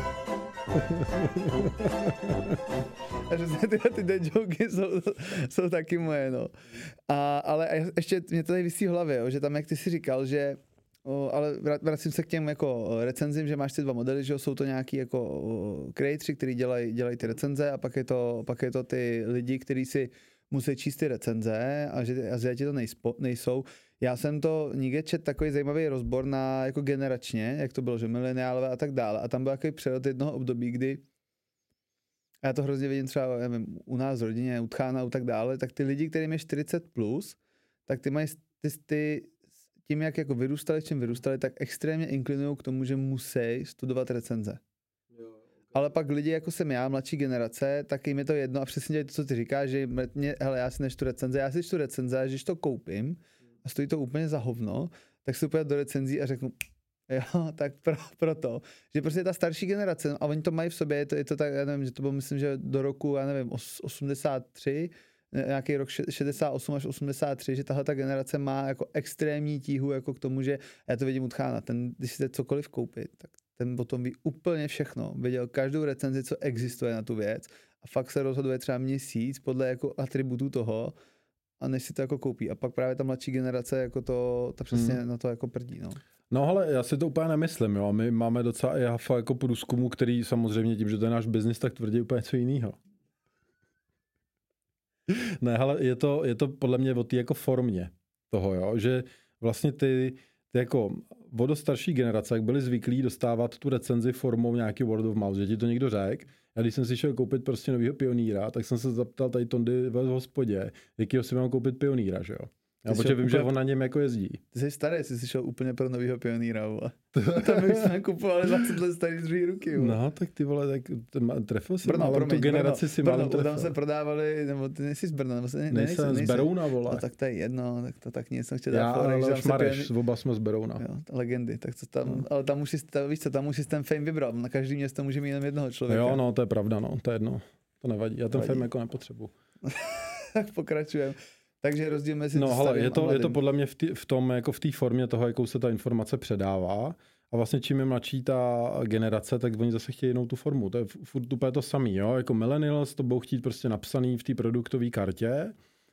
Takže tyhle ty dead joky jsou, jsou taky moje, no. A, ale ještě mě to tady visí v hlavě, jo, že tam, jak ty si říkal, že o, ale vracím se k těm jako recenzím, že máš ty dva modely, že jsou to nějaký jako creatoři, kteří dělají dělaj ty recenze a pak je, to, pak je to ty lidi, kteří si musí číst ty recenze a že Aziati to nejspo, nejsou. Já jsem to někde čet takový zajímavý rozbor na jako generačně, jak to bylo, že mileniálové a tak dále. A tam byl takový přerod jednoho období, kdy a já to hrozně vidím třeba nevím, u nás v rodině, u Tchána a tak dále, tak ty lidi, kterým je čtyřicet plus, tak ty mají ty, ty tím, jak jako vyrůstali, čím vyrůstali, tak extrémně inklinují k tomu, že musí studovat recenze. Ale pak lidi, jako jsem já, mladší generace, tak jim je to jedno a přesně dělají to, co ty říkáš, že mě, hele, já si nečtu recenze, já si čtu recenze a když to koupím a stojí to úplně za hovno, tak si úplně do recenzí a řeknu, jo, tak pro, proto, že prostě ta starší generace, a oni to mají v sobě, je to, je to tak, já nevím, že to bylo, myslím, že do roku, já nevím, osmdesát tři, nějaký rok šedesát osm až osmdesát tři, že tahle ta generace má jako extrémní tíhu jako k tomu, že já to vidím u Tchána, ten, když si cokoliv koupit, tak ten potom ví úplně všechno, viděl každou recenzi, co existuje na tu věc a fakt se rozhoduje třeba měsíc podle jako atributů toho a než si to jako koupí. A pak právě ta mladší generace jako to, ta přesně hmm. na to jako prdí, no. No ale já si to úplně nemyslím, jo. My máme docela i hafa jako průzkumu, který samozřejmě tím, že to je náš biznis, tak tvrdí úplně něco jiného. Ne, ale je to, je to podle mě o té jako formě toho, jo, že vlastně ty, ty jako o dost starší generace, jak byli zvyklí dostávat tu recenzi formou nějaký word of mouth, že ti to někdo řekl. A když jsem si šel koupit prostě novýho pionýra, tak jsem se zeptal tady Tondy v hospodě, jakýho si mám koupit pionýra, že jo. Já protože vím, úplně... že on na něm jako jezdí. Ty jsi starý, jsi šel úplně pro novýho pionýra, vole. To my jsme kupovali dvacet let starý druhý ruky, vole. No, tak ty vole, tak trefil si Brno, málem promiň, tu generaci Brno, si Brno, málem trefil. Tam se prodávali, nebo ty nejsi z Brna, nebo se, ne, nejsem, nejsem, z Berouna, vole. No, tak to je jedno, tak to tak nic jsem chtěl dát. Já, ale Leoš Mareš, pioni... oba jsme z Berouna. Jo, legendy, tak to tam, no. Ale tam už si, víš co, tam už si ten fame vybral, na každý město může mít jenom jednoho člověka. Jo, no, to je pravda, no, to je jedno, to nevadí, já ten fame jako nepotřebuji. Tak pokračujeme. Takže rozdíl mezi no, hele, je to, je to podle mě v, tý, v tom, jako v té formě toho, jakou se ta informace předává. A vlastně čím je mladší ta generace, tak oni zase chtějí jinou tu formu. To je furt úplně to samý, jo. Jako millennials to budou chtít prostě napsaný v té produktové kartě.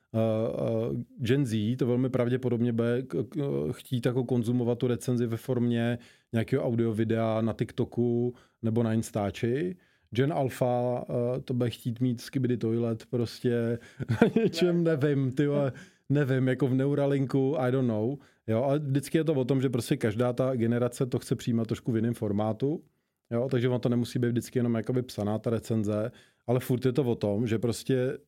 Uh, uh, Gen Z to velmi pravděpodobně bude chtít jako konzumovat tu recenzi ve formě nějakého audio videa na TikToku nebo na Instači. Gen Alpha uh, to bude chtít mít Skibidi Toilet prostě na něčem, nevím, tyhle, nevím, jako v Neuralinku, I don't know. Jo, ale vždycky je to o tom, že prostě každá ta generace to chce přijímat trošku v jiném formátu. Jo, takže on to nemusí být vždycky jenom jakoby psaná ta recenze, ale furt je to o tom, že prostě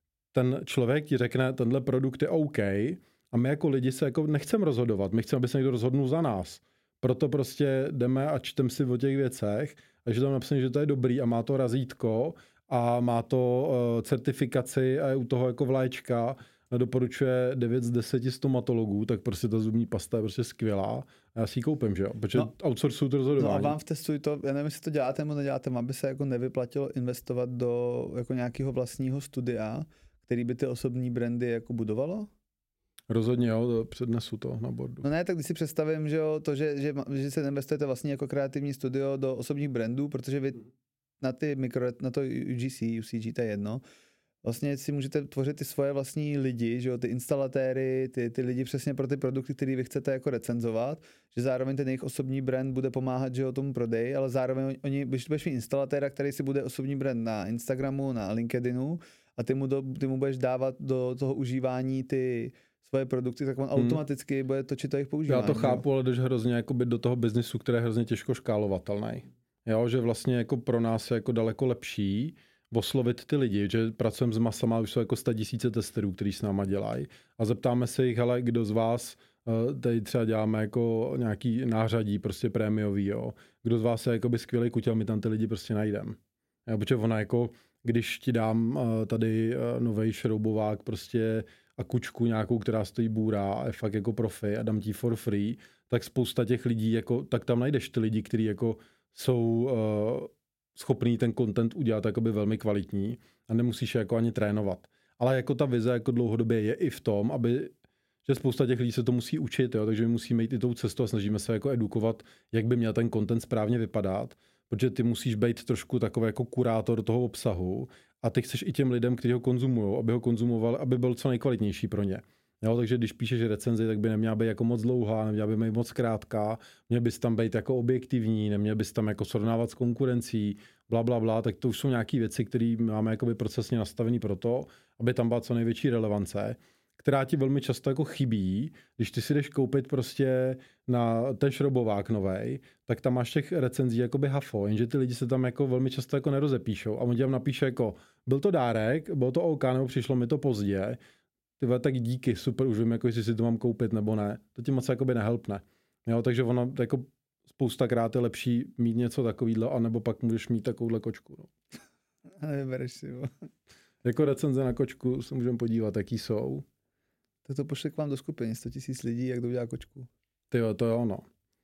ten člověk ti řekne, tenhle produkt je OK a my jako lidi se jako nechceme rozhodovat, my chceme, aby se někdo rozhodnul za nás. Proto prostě jdeme a čtem si o těch věcech a že tam napsané, že to je dobrý a má to razítko a má to uh, certifikaci a je u toho jako vlaječka, doporučuje devět z deseti stomatologů, tak prostě ta zubní pasta je prostě skvělá a já si ji koupím, že jo, protože no, outsourcuju to rozhodování. No a vám v testu to, já nevím, jestli to děláte nebo neděláte, aby se jako nevyplatilo investovat do jako nějakého vlastního studia, který by ty osobní brandy jako budovalo? Rozhodně jo, přednesu to na bordu. No ne, tak když si představím, že jo, to, že, že, že se investujete vlastně jako kreativní studio do osobních brandů, protože vy na ty mikro, na to U G C, U C G, to je jedno, vlastně si můžete tvořit ty svoje vlastní lidi, že jo, ty instalatéry, ty, ty lidi přesně pro ty produkty, které vy chcete jako recenzovat, že zároveň ten jejich osobní brand bude pomáhat, že jo, tomu prodeji, ale zároveň oni, když budeš mít instalatéra, který si bude osobní brand na Instagramu, na LinkedInu a ty mu, do, ty mu budeš dávat do toho užívání ty svoje produkty, tak on hmm. automaticky bude točit to jejich používání. Já to chápu, jo? Ale jdeš hrozně jakoby do toho biznisu, který je hrozně těžko škálovatelný. Jo, že vlastně jako pro nás je jako daleko lepší oslovit ty lidi, že pracujeme s masama, už jsou jako sta tisíce testerů, kteří s náma dělají a zeptáme se jich, hele, kdo z vás, tady třeba děláme jako nějaký nářadí prostě prémiový, jo, kdo z vás je jakoby skvělý kuťel, my tam ty lidi prostě najdeme. Protože ona jako, když ti dám tady novej šroubovák prostě a kučku nějakou, která stojí bůra a je fakt jako profi a dám ti for free, tak spousta těch lidí, jako, tak tam najdeš ty lidi, kteří jako jsou uh, schopný ten content udělat jakoby velmi kvalitní a nemusíš je jako ani trénovat. Ale jako ta vize jako dlouhodobě je i v tom, aby, že spousta těch lidí se to musí učit, jo, takže my musíme jít i tou cestou a snažíme se jako edukovat, jak by měl ten content správně vypadat, protože ty musíš být trošku takový jako kurátor toho obsahu a ty chceš i těm lidem, kteří ho konzumují, aby ho konzumovali, aby byl co nejkvalitnější pro ně. Jo, takže když píšeš recenzi, tak by neměla být jako moc dlouhá, neměla by být moc krátká, měl bys tam být jako objektivní, neměl bys tam jako srovnávat s konkurencí, bla, bla, bla, tak to už jsou nějaké věci, které máme jakoby procesně nastavený pro to, aby tam byla co největší relevance, která ti velmi často jako chybí, když ty si jdeš koupit prostě na ten šroubovák novej, tak tam máš těch recenzí jakoby hafo, jenže ty lidi se tam jako velmi často jako nerozepíšou a on ti tam napíše jako, byl to dárek, bylo to OK, nebo přišlo mi to pozdě, tyhle, tak díky, super, už vím, jako jestli si to mám koupit nebo ne. To ti moc jakoby nehelpne. Jo, takže ono jako spoustakrát je lepší mít něco takovýhle, anebo pak můžeš mít takovouhle kočku. No. Ale vybereš si, bo. Jako recenze na kočku se můžeme podívat, jaký jsou. Tak to pošle k vám do skupiny, sto tisíc lidí, jak to udělá kočku. Tyjo, to je ono.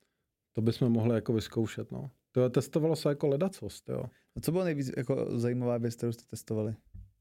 To bychom mohli jako vyzkoušet, no. To testovalo se jako ledacost, jo. A co bylo nejvíc jako zajímavá věc, kterou jste testovali?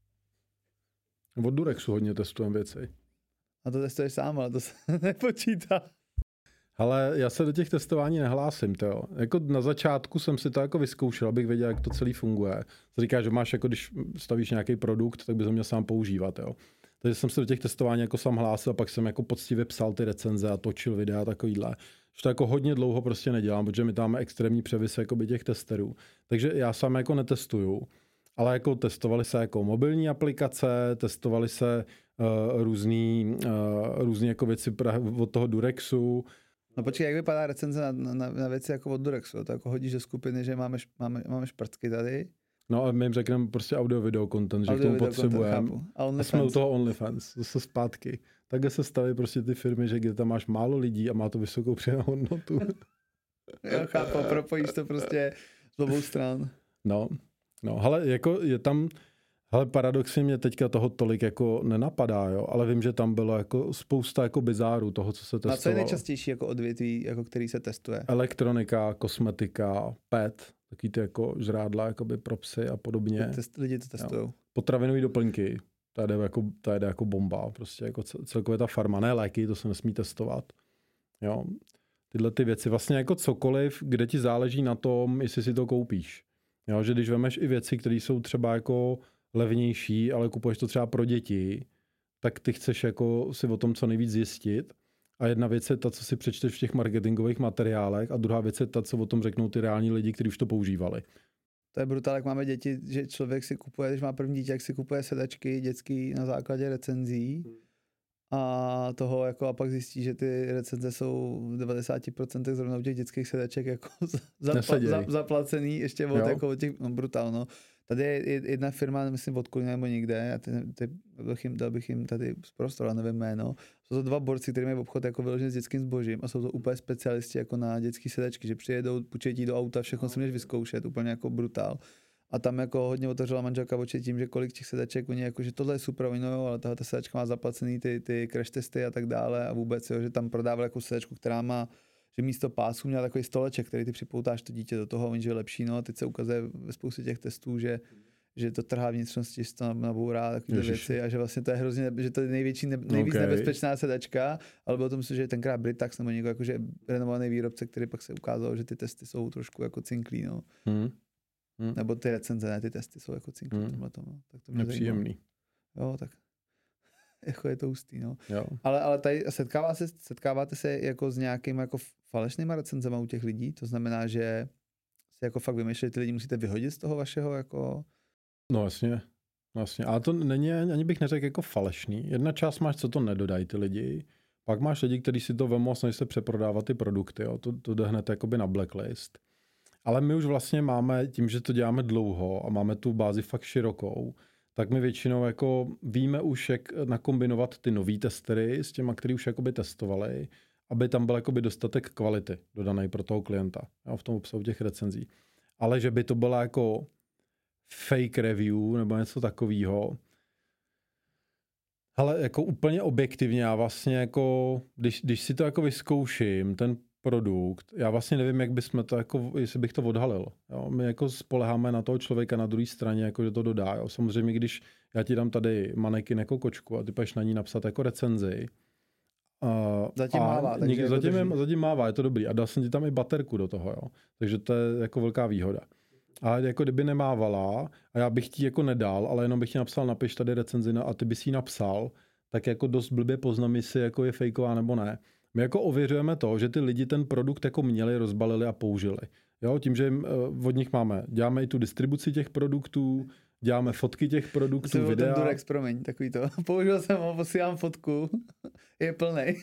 Od Durexu hodně testujeme věci. A to testuješ sám, ale to se nepočítá. Ale já se do těch testování nehlásím, to jo. Jako na začátku jsem si to jako vyzkoušel, abych věděl, jak to celý funguje. To říká, že máš jako, když stavíš nějaký produkt, tak bys ho měl sám používat, jo. Takže jsem se do těch testování jako sám hlásil a pak jsem jako poctivě psal ty recenze a točil videa a takovýhle. Že to jako hodně dlouho prostě nedělám, protože my tam máme extrémní převis jakoby těch testerů. Takže já sám jako netestuju. Ale jako testovali se jako mobilní aplikace, testovali se uh, různý, uh, různý jako věci od toho Durexu, No počkej, jak vypadá recenze na, na, na věci jako od Durexu? To jako hodíš do skupiny, že máme, máme, máme šprtky tady. No a my jim řekneme prostě audio video content, že Audio, k tomu potřebujeme. A, a jsme u toho OnlyFans, zase zpátky. Takhle se staví prostě ty firmy, že kde tam máš málo lidí a má to vysokou přidanou hodnotu. Jo, chápu, propojíš to prostě z obou stran. No, no, hele, jako je tam, hele, paradoxně mě teďka toho tolik jako nenapadá, jo, ale vím, že tam bylo jako spousta jako bizárů toho, co se testovalo. A co je nejčastější jako odvětví, jako který se testuje? Elektronika, kosmetika, pet, taky ty jako žrádla, jakoby pro psy a podobně. Test, lidi to testují. Potravinové doplňky, to jde jako, to jde jako bomba, prostě jako celkově ta farma, ne léky, to se nesmí testovat, jo. Tyhle ty věci, vlastně jako cokoliv, kde ti záleží na tom, jestli si to koupíš. Jo, že když vemeš i věci, které jsou třeba jako levnější, ale kupuješ to třeba pro děti, tak ty chceš jako si o tom co nejvíc zjistit. A jedna věc je ta, co si přečteš v těch marketingových materiálech, a druhá věc je ta, co o tom řeknou ty reální lidi, kteří už to používali. To je brutál, jak máme děti, že člověk si kupuje, když má první dítě, jak si kupuje sedačky dětský na základě recenzí. A toho jako a pak zjistí, že ty recenze jsou v devadesát procent zrovna u těch dětských sedaček jako zapla, za, zaplacený ještě od, jako od těch, no brutál, no. Tady je jedna firma, myslím od Kulina nebo někde, já ty, ty, bych jim, dal bych jim tady z prostora, nevím jméno. Jsou to dva borci, kteří mají obchod jako vyložený s dětským zbožím a jsou to úplně specialisti jako na dětské sedačky, že přijedou, půjčejí do auta, všechno si můžeš vyzkoušet, úplně jako brutál. A tam jako hodně otevřela manželka oči tím, že kolik těch sedaček, oni jako, že tohle je super, no jo, ale tahle ta sedačka má zaplacený ty, ty crash testy a tak dále a vůbec, jo, že tam prodávali jako sedačku, která má, že místo pásu měla takový stoleček, který ty připoutáš to dítě do toho, že je lepší, no a teď se ukazuje ve spoustě těch testů, že, že to trhá vnitřnosti, že to nabourá takové věci a že vlastně to je hrozně, že to je největší, ne, nejvíc okay. nebezpečná sedačka, ale bylo to myslím, že tenkrát Britax nebo někdo jakože renomovaný výrobce, který pak se ukázal, že ty testy jsou trošku jako cinklí, no. Hmm. Hmm. Nebo ty recenze, ne, ty testy jsou jako cinklí hmm. tomhle tomu. Tak to mě nepříjemný. Zajímá. Jo, tak jako je to hustý, no. Jo. Ale, ale tady setkává se, setkáváte se jako s nějakými jako falešnýma recenzema u těch lidí? To znamená, že si jako fakt vymýšleli, ty lidi musíte vyhodit z toho vašeho jako... No jasně, vlastně. Ale to není, ani bych neřekl jako falešný. Jedna část máš, co to nedodají ty lidi. Pak máš lidi, kteří si to vemou a snaží se přeprodávat ty produkty. Jo. To, to jde hned jakoby na blacklist. Ale my už vlastně máme, tím, že to děláme dlouho a máme tu bázi fakt širokou, tak my většinou jako víme už, jak nakombinovat ty nový testery s těma, který už jakoby testovali, aby tam byl jakoby dostatek kvality dodaný pro toho klienta, jo, v tom obsahu těch recenzí. Ale že by to byla jako fake review nebo něco takového. Ale jako úplně objektivně, já vlastně jako, když, když si to jako vyzkouším, ten produkt, já vlastně nevím, jak bychom to jako, jestli bych to odhalil. Jo? My jako spoleháme na toho člověka na druhé straně, jako že to dodá. Jo? Samozřejmě, když já ti dám tady manekin jako kočku a ty půjdeš na ní napsat jako recenzi. Uh, zatím mává. Někdy, jako zatím, je, zatím mává, je to dobrý. A dal jsem ti tam i baterku do toho. Jo? Takže to je jako velká výhoda. A jako kdyby nemávala a já bych ti jako nedal, ale jenom bych ti napsal, napiš tady recenzi a ty bys ji napsal, tak jako dost blbě poznám, jestli jako je fejková nebo ne. My jako ověřujeme to, že ty lidi ten produkt jako měli, rozbalili a použili. Jo, tím, že od nich máme, děláme i tu distribuci těch produktů, děláme fotky těch produktů, videa. Ten Durex, promiň, takový to. Použil jsem ho, posílám fotku, je plnej.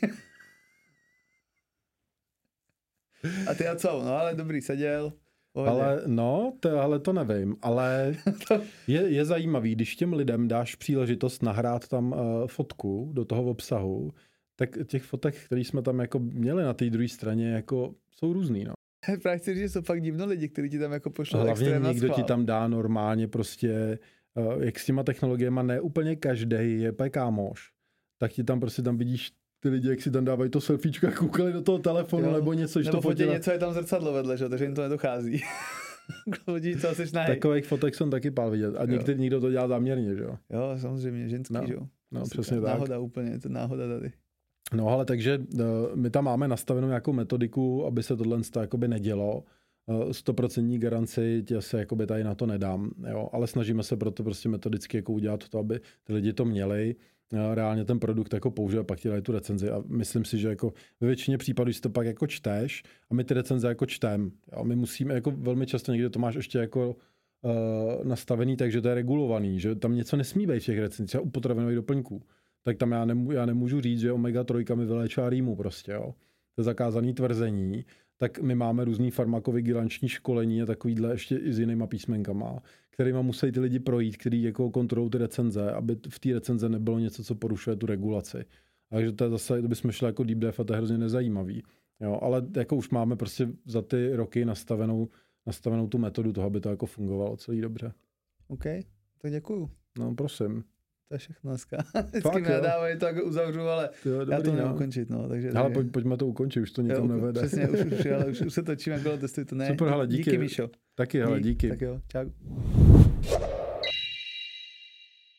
A ty a co? No ale dobrý, seděl. Pohodě. Ale no, to, ale to nevím, ale je, je zajímavý, když těm lidem dáš příležitost nahrát tam uh, fotku do toho obsahu, tak těch fotek, které jsme tam jako měli na té druhé straně, jako jsou různý, no. Právě chci říct, že jsou fakt divno lidi, kteří ti tam jako pošlou hlavně někdo ti tam dá normálně prostě, uh, jak s těma technologiema ne úplně každý je kámoš, tak ti tam prostě tam vidíš ty lidi, jak si tam dávají to selfiečko a koukali do toho telefonu jo. nebo něco, nebo to fotila. něco je tam zrcadlo vedle, že? Takže jim to nedochází. Lidi, co jsi nahej. Takových fotek jsem taky pál vidět. A někdy někdo to dělá záměrně, že jo? Jo, samozřejmě, ženský, no. že jo? No, přesně tak. Náhoda úplně, je to náhoda tady. No, ale takže uh, my tam máme nastavenou nějakou metodiku, aby se tohle jakoby nedělo. Stoprocentní uh, garanci tě se jakoby tady na to nedám, jo? Ale snažíme se proto prostě metodicky jako udělat to, aby ty lidi to měli. Uh, reálně ten produkt jako použije, pak ti dají tu recenzi a myslím si, že jako ve většině případů si to pak jako čteš a my ty recenze jako čtem. Jo? My musíme jako velmi často někde to máš ještě jako uh, nastavený, takže to je regulovaný, že tam něco nesmí být v těch recenzích, třeba u potravinových doplňků. Tak tam já, nemů, já nemůžu říct, že omega tři mi vyléčá rýmu prostě, jo. to je zakázaný tvrzení, tak my máme různý farmakovigilanční školení a takovýhle ještě i s jinýma písmenkama, kterýma musí ty lidi projít, který jako kontrolují ty recenze, aby v té recenze nebylo něco, co porušuje tu regulaci. Takže to je zase, to bychom šli jako deep dive a to je hrozně nezajímavý. Jo, ale jako už máme prostě za ty roky nastavenou, nastavenou tu metodu toho, aby to jako fungovalo celý dobře. OK, tak děkuju. No, prosím. To je všechno dneska. Vždycky mi nadávají, to jako uzavřu, ale jo, dobrý, já to můžu ukončit. No, takže, ale takže... pojď, pojďme to ukončit, už to nikam jo, nevede. Přesně, už, už, ale už, už se točíme, jako testuji to. Ne, super, hele, díky. Díky, Míšo. Taky, hele, díky. Tak jo, čau.